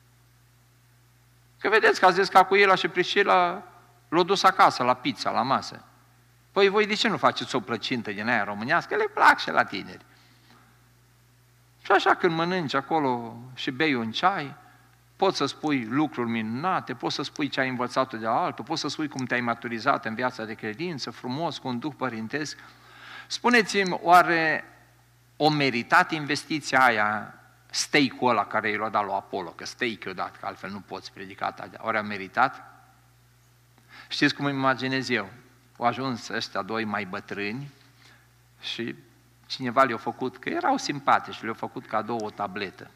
Speaker 1: Că vedeți că a zis ca cu el și Priscila l-a dus acasă, la pizza, la masă. Păi voi de ce nu faceți o plăcintă din aia românească? Le plac și la tineri. Și așa când mănânci acolo și bei un ceai, poți să spui lucruri minunate, poți să spui ce ai învățat de la altul, poți să spui cum te-ai maturizat în viața de credință, frumos, cu un duh părintesc. Spuneți-mi, oare o meritat investiția aia, steak-ul ăla care i l-a dat lui Apollo, că steak i-a dat, că altfel nu poți predica atâtea, oare a meritat? Știți cum îmi imaginez eu? Au ajuns ăștia doi mai bătrâni și cineva le-a făcut, că erau simpatici, le-a făcut cadou o tabletă.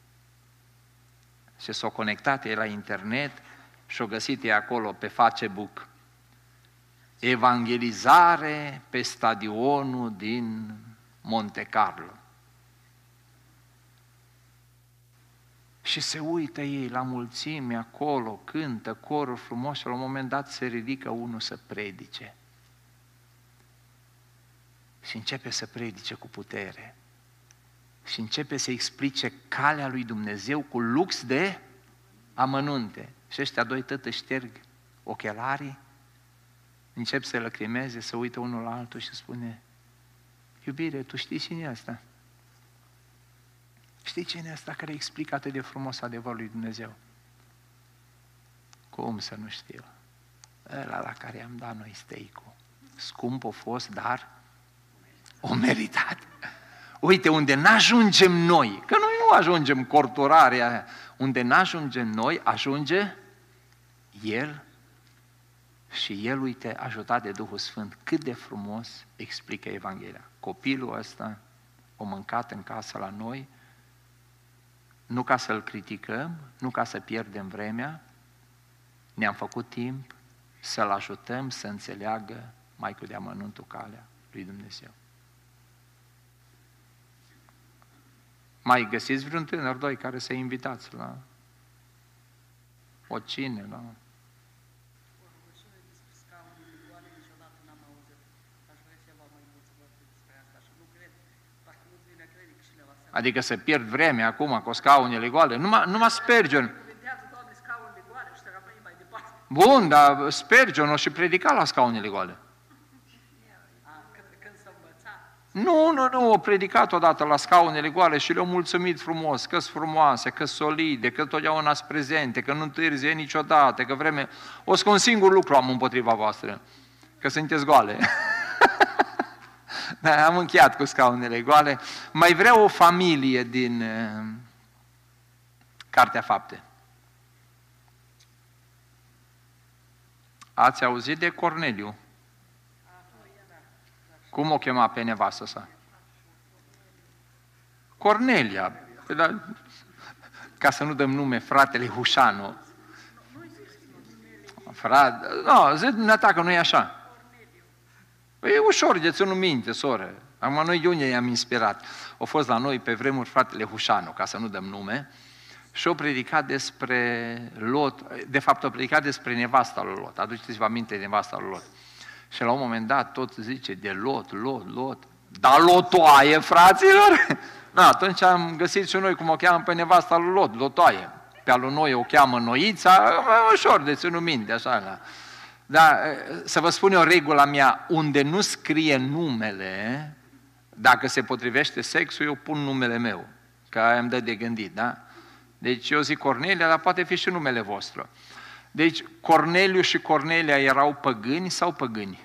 Speaker 1: Și s-au conectat ei la internet și-au găsit ei acolo pe Facebook evangelizare pe stadionul din Monte Carlo. Și se uită ei la mulțime acolo, cântă coruri frumos și la un moment dat se ridică unul să predice. Și începe să predice cu putere. Și începe să explice calea lui Dumnezeu cu lux de amănunte. Și ăștia doi tătă șterg ochelarii, încep să lăcrimeze, să uită unul la altul și spune, iubire, tu știi cine e asta? Știi cine e asta care explică atât de frumos adevărul lui Dumnezeu? Cum să nu știu? Ăla la care am dat noi steak-ul. Scump a fost, dar o meritat. Uite, unde n-ajungem noi, că noi nu ajungem corturarea aia, unde n-ajungem noi, ajunge El și El, uite, ajutat de Duhul Sfânt, cât de frumos explică Evanghelia. Copilul ăsta a mâncat în casă la noi, nu ca să-l criticăm, nu ca să pierdem vremea, ne-am făcut timp să-l ajutăm să înțeleagă mai cu deamănuntul calea lui Dumnezeu. Mai găsiți vreun tânăr, doi, care să invitați la o cine, la... Adică să pierd vremea acum cu scaunele goale, numai Spurgeon. Bun, dar Spurgeon o și predica la scaunele goale. Nu, o predicat odată la scaunele goale și le-au mulțumit frumos, că-s frumoase, că-s solide, că totdeauna sunt prezente, că nu întârzie niciodată, că vreme... O să un singur lucru am împotriva voastră, că sunteți goale. Da, am încheiat cu scaunele goale. Mai vreau o familie din Cartea Fapte. Ați auzit de Corneliu? Cum o chema pe nevastă sa? Cornelia. Ca să nu dăm nume, fratele Hușanu. Zi dumneata că nu e așa. E ușor de ținut minte, soră. Acum noi de unde i-am inspirat? A fost la noi pe vremuri fratele Hușanu, ca să nu dăm nume, și a predicat despre Lot, de fapt a predicat despre nevasta lui Lot. Aduceți-vă aminte de nevasta lui Lot. Și la un moment dat tot zice de Lot. Dar lotoaie, fraților! Atunci am găsit și noi cum o cheamă pe nevasta lui Lot, lotoaie. Pe alu noi o cheamă Noița, ușor de ținut minte, așa. Dar să vă spun eu regula mea, unde nu scrie numele, dacă se potrivește sexul, eu pun numele meu, că aia îmi dă de gândit, da? Deci eu zic Cornelia, dar poate fi și numele vostru. Deci Corneliu și Cornelia erau păgâni sau păgâni?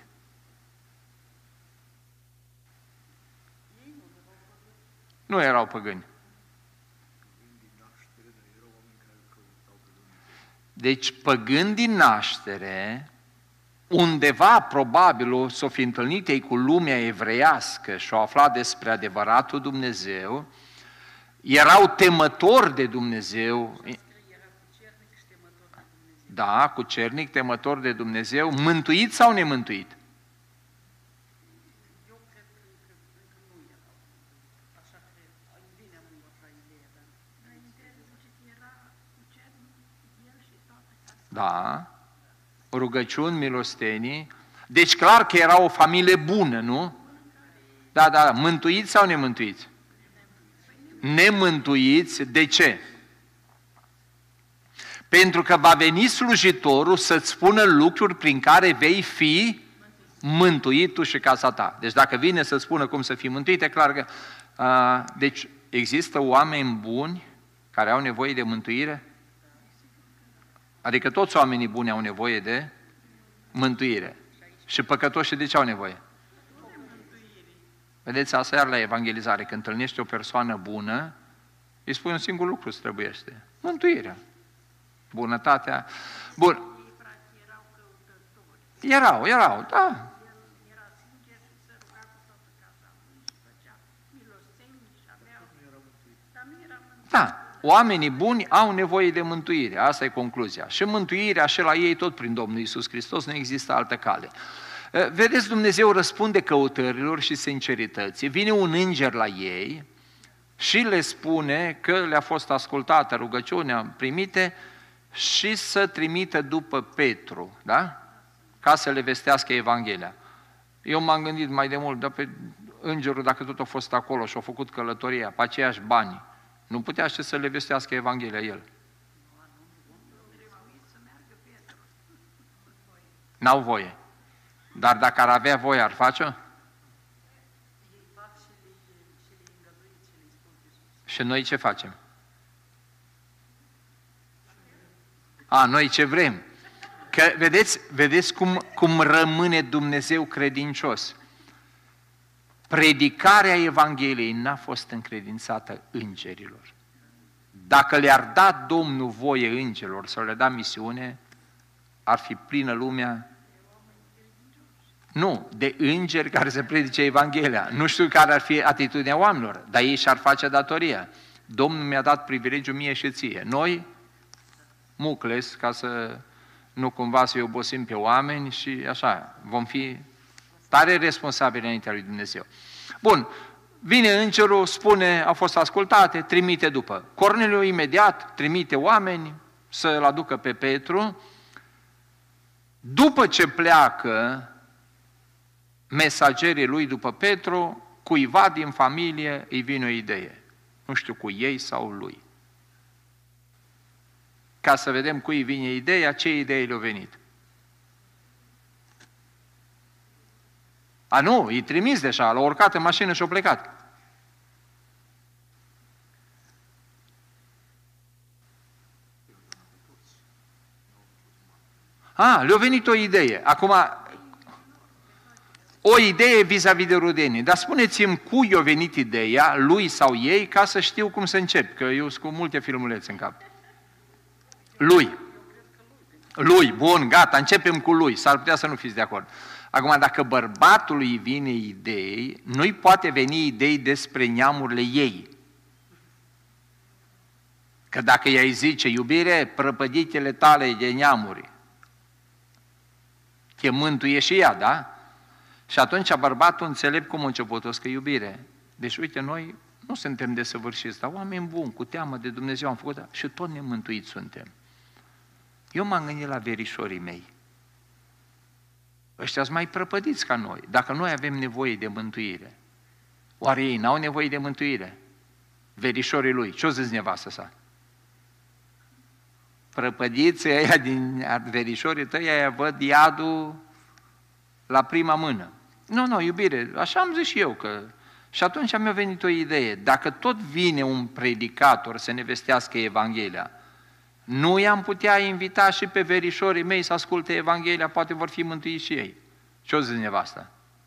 Speaker 1: Nu erau păgâni. Deci păgâni din naștere, undeva probabil s-o fi întâlnit ei cu lumea evreiască și au aflat despre adevăratul Dumnezeu, erau temători de Dumnezeu, da, cucernic, temător de Dumnezeu, mântuit sau nemântuit? Da, rugăciuni, milostenii, deci clar că era o familie bună, nu? Da, mântuiți sau nemântuiți? Nemântuiți, de ce? Pentru că va veni slujitorul să-ți spună lucruri prin care vei fi mântuit tu și casa ta. Deci dacă vine să spună cum să fii mântuit, e clar că... deci există oameni buni care au nevoie de mântuire? Adică toți oamenii buni au nevoie de mântuire. Și păcătoșii de ce au nevoie? Vedeți, asta iar la evangelizare, când întâlnești o persoană bună, îi spui un singur lucru îți trebuiește. Mântuirea. Bunătatea. Bun. Erau, da. Da. Oamenii buni au nevoie de mântuire, asta e concluzia. Și mântuirea și la ei tot prin Domnul Iisus Hristos, nu există altă cale. Vedeți, Dumnezeu răspunde căutărilor și sincerității, vine un înger la ei și le spune că le-a fost ascultată rugăciunea primite și să trimită după Petru, da? Ca să le vestească Evanghelia. Eu m-am gândit mai de mult, dar pe îngerul, dacă tot a fost acolo și a făcut călătoria, pe aceiași bani, nu putea și să le vestească Evanghelia el. N-au voie. Dar dacă ar avea voie, ar face-o? Și noi ce facem? Noi ce vrem. Că vedeți cum rămâne Dumnezeu credincios. Predicarea Evangheliei n-a fost încredințată îngerilor. Dacă le-ar da Domnul voie îngerilor să le da misiune, ar fi plină lumea. Nu, de îngeri care se predice Evanghelia. Nu știu care ar fi atitudinea oamenilor, dar ei și-ar face datoria. Domnul mi-a dat privilegiul mie și ție. Noi, mucles, ca să nu cumva să-i obosim pe oameni și așa, vom fi tare responsabili înaintea lui Dumnezeu. Bun, vine îngerul, spune, au fost ascultate, trimite după. Corneliu imediat trimite oameni să-l aducă pe Petru. După ce pleacă mesagerii lui după Petru, cuiva din familie îi vine o idee. Nu știu, cu ei sau lui. Ca să vedem cui vine ideea, ce idee le-a venit. Nu, i-i trimis deja, l-a urcat în mașină și a plecat. Le-a venit o idee. Acum, o idee vis-a-vis de rudenii. Dar spuneți-mi cui i-a venit ideea, lui sau ei, ca să știu cum să încep, că eu sunt cu multe filmulețe în cap. Lui. Bun, gata, începem cu lui. S-ar putea să nu fiți de acord. Acum, dacă bărbatului îi vine idei, nu-i poate veni idei despre neamurile ei. Că dacă ea îi zice, iubire, prăpăditele tale de neamuri, te mântuie și ea, da? Și atunci bărbatul înțelept cum a început, că iubire. Deci, uite, noi nu suntem desăvârșiți, dar oameni buni, cu teamă de Dumnezeu am făcut, și tot nemântuiți suntem. Eu m-am gândit la verișorii mei. Ăștia sunt mai prăpădiți ca noi. Dacă noi avem nevoie de mântuire, oare ei n-au nevoie de mântuire? Verișorii lui. Ce-o zis nevastă sa? Prăpădiții ăia din verișorii tăi, aia văd iadul la prima mână. Nu, iubire, așa am zis și eu că... Și atunci mi-a venit o idee. Dacă tot vine un predicator să ne vestească Evanghelia, nu i-am putea invita și pe verișorii mei să asculte Evanghelia, poate vor fi mântuiți și ei. Ce-o zis nevasta?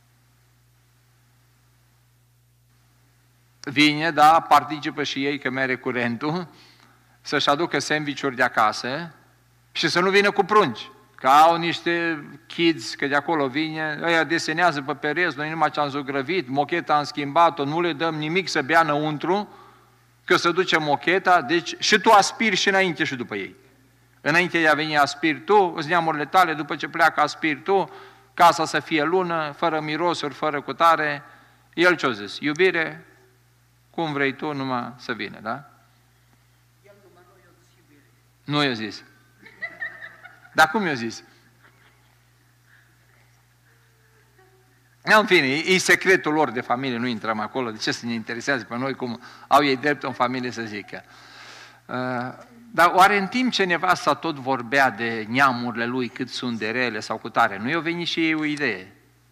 Speaker 1: Vine, da, participă și ei, că mere curentul, să-și aducă sandwich-uri de acasă și să nu vină cu prunci. Că au niște kids, că de acolo vine, ăia desenează pe pereți, noi numai ce-am zugrăvit, mocheta am schimbat-o, nu le dăm nimic să bea înăuntru, că se duce mocheta, deci și tu aspiri și înainte și după ei. Înainte de a veni aspiri tu, îți neamurile tale, după ce pleacă aspiri tu, casa să fie lună, fără mirosuri, fără cutare. El ce-o zis? Iubire, cum vrei tu, numai să vină, da? Nu i-a zis. Dar cum i-a zis? În fine, e secretul lor de familie, nu intrăm acolo, de ce să ne interesează pe noi cum au ei dreptul în familie să zică. Dar oare în timp ce nevasta tot vorbea de neamurile lui, cât sunt de rele sau cu tare, nu i-a venit și ei o idee?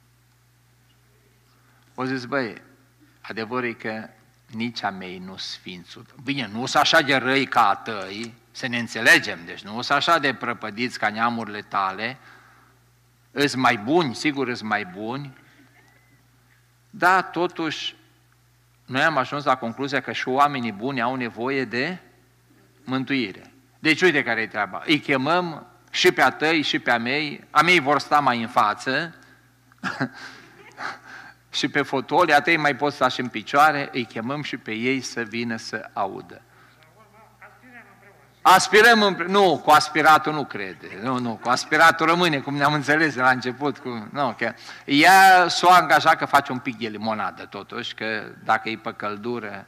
Speaker 1: O zis, băi, adevărul e că nici a mei nu sfințul. Bine, nu sunt așa de răi ca a tăi, să ne înțelegem, deci nu sunt așa de prăpădiți ca neamurile tale, îs mai buni, sigur îs mai buni, dar totuși noi am ajuns la concluzia că și oamenii buni au nevoie de mântuire. Deci uite care e treaba, îi chemăm și pe a tăi și pe a mei vor sta mai în față și pe fotolii, a tăi mai pot sta și în picioare, îi chemăm și pe ei să vină să audă. Aspirăm împreună. Nu, cu aspiratul nu crede. Nu, cu aspiratul rămâne, cum ne-am înțeles de la început. Că ea s-o angaja că face un pic de limonadă, totuși, că dacă e pe căldură...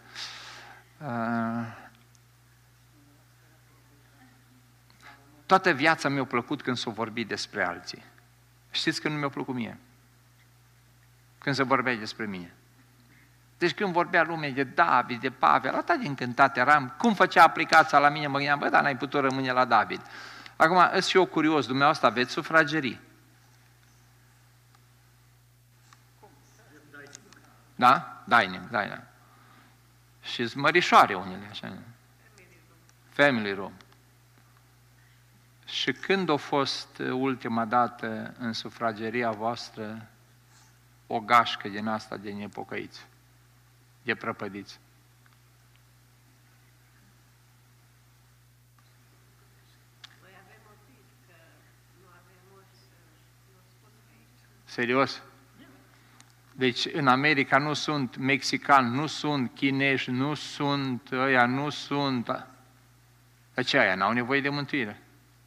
Speaker 1: Toată viața mi-a plăcut când s-o vorbi despre alții. Știți când nu mi-a plăcut mie? Când se vorbea despre mine. Deci când vorbea lumea de David, de Pavel, atât de încântat eram, cum făcea aplicația la mine, mă gândeam, bă, dar n-ai putut rămâne la David. Acum, îs și eu curios, dumneavoastră aveți sufragerii? Da? Dainem. Și-s mărișoare unele, așa. Family room. Și când a fost ultima dată în sufrageria voastră o gașcă din asta de nepocăiți, de prăpădiți? Serios? Deci în America nu sunt mexicani, nu sunt chinezi, nu sunt ăia, nu sunt... Deci aia n-au nevoie de mântuire.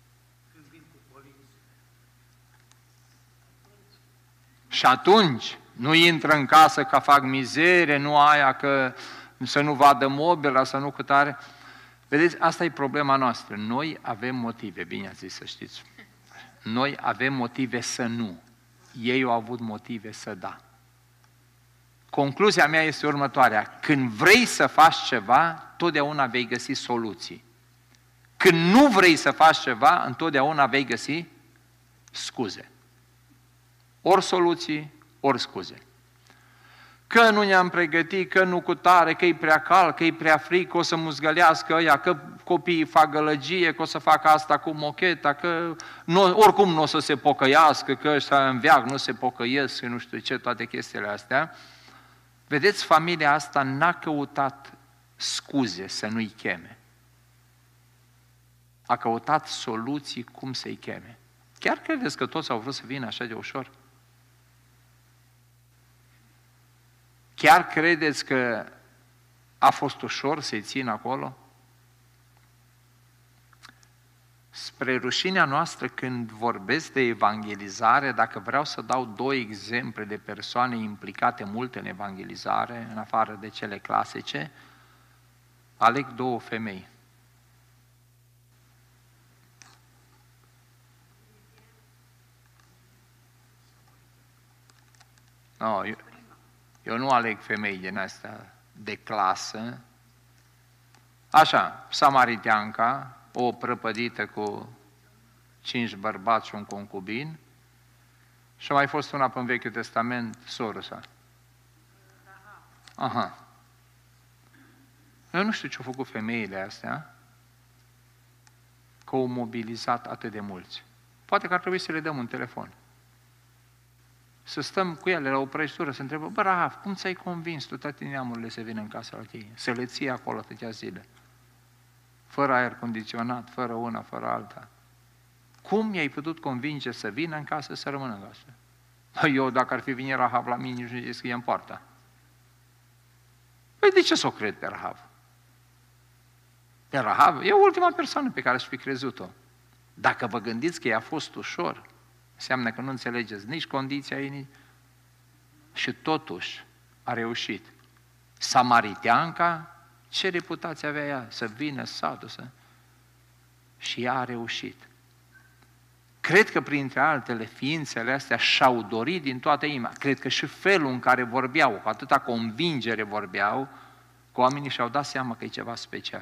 Speaker 1: Și atunci nu intră în casă că fac mizerie, nu aia că să nu vadă mobila, să nu cutare. Vedeți, asta e problema noastră. Noi avem motive, bine ați zis să știți. Noi avem motive să nu. Ei au avut motive să da. Concluzia mea este următoarea. Când vrei să faci ceva, totdeauna vei găsi soluții. Când nu vrei să faci ceva, întotdeauna vei găsi scuze. Ori soluții, ori scuze. Că nu ne-am pregătit, că nu cutare, că e prea cald, că e prea frig, că o să muzgălească ăia, că copiii fac gălăgie, că o să facă asta cu mocheta, că oricum nu o să se pocăiască, că ăștia în veac nu se pocăiesc, nu știu ce, toate chestiile astea. Vedeți, familia asta n-a căutat scuze să nu-i cheme. A căutat soluții cum să-i cheme. Chiar credeți că toți au vrut să vină așa de ușor? Chiar credeți că a fost ușor să-i țin acolo? Spre rușinea noastră, când vorbesc de evangelizare, dacă vreau să dau 2 exemple de persoane implicate mult în evangelizare, în afară de cele clasice, aleg 2 femei. No, eu nu aleg femei din astea de clasă. Așa, samariteanca, o prăpădită cu 5 bărbați și un concubin, și a mai fost una pe în Vechiul Testament, soră sa. Aha. Eu nu știu ce au făcut femeile astea, că au mobilizat atât de mulți. Poate că ar trebui să le dăm un telefon. Să stăm cu ele la o prăjitură, să întrebă, bă, Rahaf, cum ți-ai convins tu toate neamurile să vină în casa la tine? Să le ții acolo atâtea zile? Fără aer condiționat, fără una, fără alta. Cum i-ai putut convinge să vină în casă, să rămână în casă? Eu, dacă ar fi venit Rahab la mine, nici nu deschide în poarta. Păi de ce să o cred pe Rahab? Pe Rahab e ultima persoană pe care aș fi crezut-o. Dacă vă gândiți că i-a fost ușor, înseamnă că nu înțelegeți nici condiția ei, și totuși a reușit. Samariteanca, ce reputație avea ea? Să vină satul, să... Și ea a reușit. Cred că printre altele ființele astea și-au dorit din toată inima. Cred că și felul în care vorbeau, cu atâta convingere vorbeau, că oamenii și-au dat seama că e ceva special.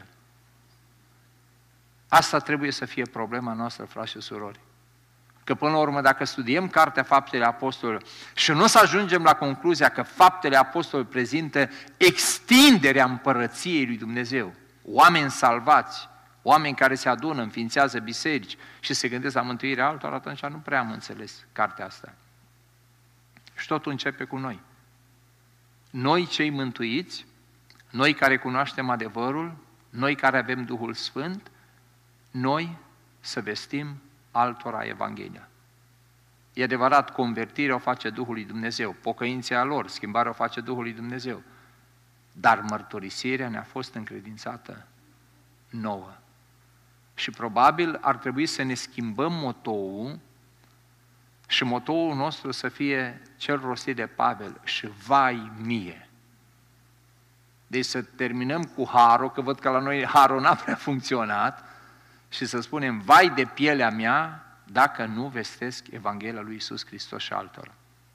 Speaker 1: Asta trebuie să fie problema noastră, frați și surori. Că până la urmă, dacă studiem Cartea Faptele Apostolilor și nu o să ajungem la concluzia că Faptele Apostolilor prezintă extinderea împărăției lui Dumnezeu, oameni salvați, oameni care se adună, înființează biserici și se gândesc la mântuirea altora, atunci nu prea am înțeles cartea asta. Și totul începe cu noi. Noi cei mântuiți, noi care cunoaștem adevărul, noi care avem Duhul Sfânt, noi să vestim altora Evanghelia. E adevărat, convertirea o face Duhul lui Dumnezeu, pocăința lor, schimbarea o face Duhul lui Dumnezeu, dar mărturisirea ne-a fost încredințată nouă. Și probabil ar trebui să ne schimbăm motoul și motoul nostru să fie cel rostit de Pavel, și vai mie. Deci să terminăm cu harul, că văd că la noi harul n-a prea funcționat, și să spunem, vai de pielea mea dacă nu vestesc Evanghelia lui Iisus Hristos și altora.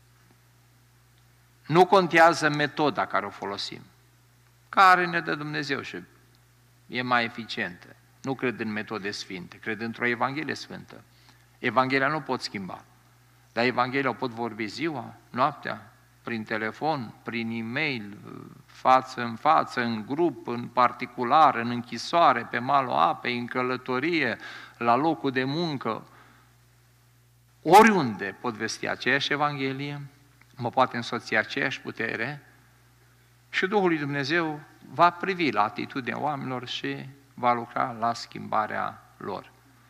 Speaker 1: Nu contează metoda care o folosim, care ne dă Dumnezeu și e mai eficientă. Nu cred în metode sfinte, cred într-o Evanghelie sfântă. Evanghelia nu pot schimba, dar Evanghelia o pot vorbi ziua, noaptea, prin telefon, prin e-mail, față în față, în grup, în particular, în închisoare, pe malul apei, în călătorie, la locul de muncă. Oriunde pot vesti aceeași Evanghelie, mă poate însoți aceeași putere și Duhul lui Dumnezeu va privi la atitudinea oamenilor și va lucra la schimbarea lor.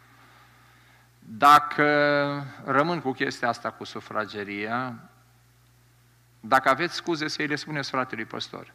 Speaker 1: Dacă rămân cu chestia asta cu sufrageria, dacă aveți scuze să-i le spuneți fratelui păstor.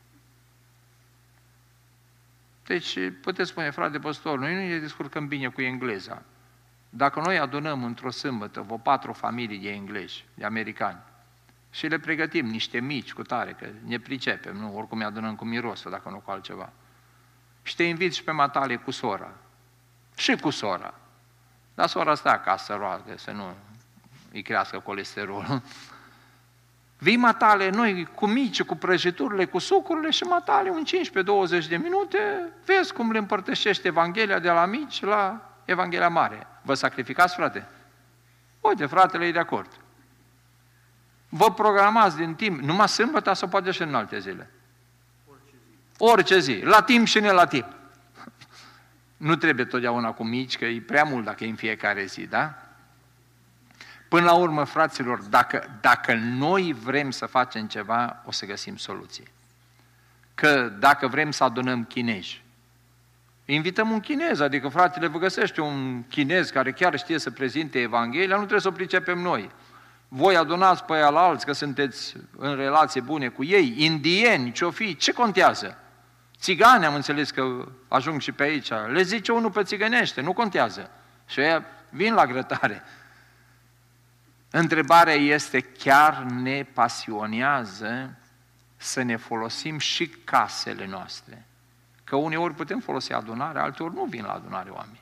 Speaker 1: Deci puteți spune, frate păstor, noi nu ne descurcăm bine cu engleza. Dacă noi adunăm într-o sâmbătă vreo 4 familii de englezi, de americani, și le pregătim niște mici cu tare, că ne pricepem, nu? Oricum ne adunăm cu mirosul, dacă nu cu altceva. Și te inviți și pe matale cu sora. Și cu sora. Dar sora stă acasă, roagă, să nu îi crească colesterolul. Vii matale, noi cu mici, cu prăjiturile, cu sucurile și matale un 15-20 de minute, vezi cum le împărtășește Evanghelia de la mici la Evanghelia mare. Vă sacrificați, frate? Uite, fratele e de acord. Vă programați din timp, numai sâmbătă sau poate și în alte zile. Orice zi, la timp și ne la timp. Nu trebuie totdeauna cu mici, că e prea mult dacă e în fiecare zi, da? Până la urmă, fraților, dacă noi vrem să facem ceva, o să găsim soluție. Că dacă vrem să adunăm chinezi, invităm un chinez, adică fratele, vă găsește un chinez care chiar știe să prezinte Evanghelia, nu trebuie să o pricepem noi. voi adunați pe aia la alți că sunteți în relație bune cu ei, indieni, ce-o fi, ce contează? Țigani am înțeles că ajung și pe aici, le zice unul pe țigănește, nu contează. Și ăia vin la grătare. Întrebarea este, chiar ne pasionează să ne folosim și casele noastre? Că uneori putem folosi adunare, alteori nu vin la adunare oameni.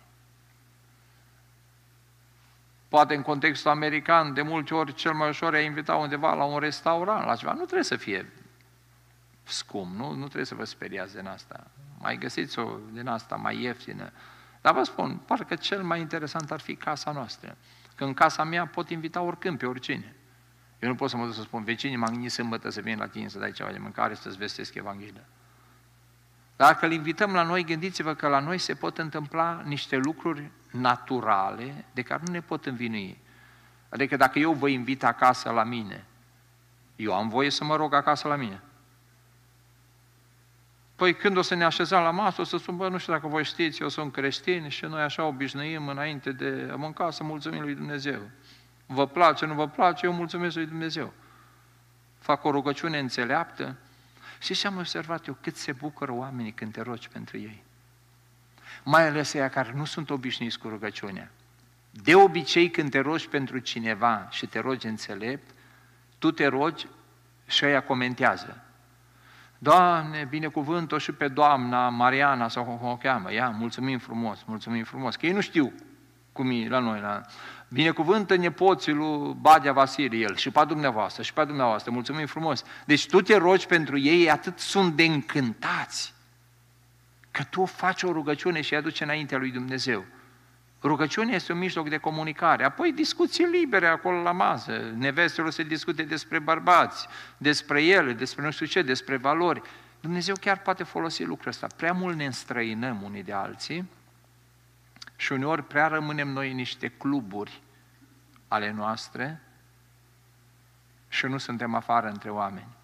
Speaker 1: Poate în contextul american, de multe ori, cel mai ușor e invita undeva la un restaurant, la ceva. Nu trebuie să fie scump, nu trebuie să vă speriați din asta. Mai găsiți o din asta mai ieftină. Dar vă spun, parcă cel mai interesant ar fi casa noastră. Că în casa mea pot invita oricând, pe oricine. Eu nu pot să mă duc să spun, vecinii m-am gândit sâmbătă să vin la tine să dai ceva de mâncare, să-ți vestesc Evanghelia. Dacă îl invităm la noi, gândiți-vă că la noi se pot întâmpla niște lucruri naturale de care nu ne pot învinui. Adică dacă eu vă invit acasă la mine, eu am voie să mă rog acasă la mine. Păi când o să ne așezăm la masă, o să spun, bă, nu știu dacă voi știți, eu sunt creștin și noi așa obișnuim înainte de a mânca să mulțumim lui Dumnezeu. Vă place, nu vă place, eu mulțumesc lui Dumnezeu. Fac o rugăciune înțeleaptă. Și ce am observat eu? Cât se bucură oamenii când te rogi pentru ei. Mai ales ăia care nu sunt obișnuiți cu rugăciunea. De obicei, când te rogi pentru cineva și te rogi înțelept, tu te rogi și ăia comentează. Doamne, binecuvânt-o și pe doamna Mariana sau cum o cheamă. Ia, mulțumim frumos. Că ei nu știu cum e la noi. Binecuvântă nepoții lui Badea Vasile, el, și pe dumneavoastră, mulțumim frumos. Deci tu te rogi pentru ei, atât sunt de încântați, că tu faci o rugăciune și îi aduci înaintea lui Dumnezeu. Rugăciunea este un mijloc de comunicare, apoi discuții libere acolo la masă, nevestelor se discute despre bărbați, despre ele, despre nu știu ce, despre valori. Dumnezeu chiar poate folosi lucrul ăsta. Prea mult ne înstrăinăm unii de alții și uneori prea rămânem noi în niște cluburi ale noastre și nu suntem afară între oameni.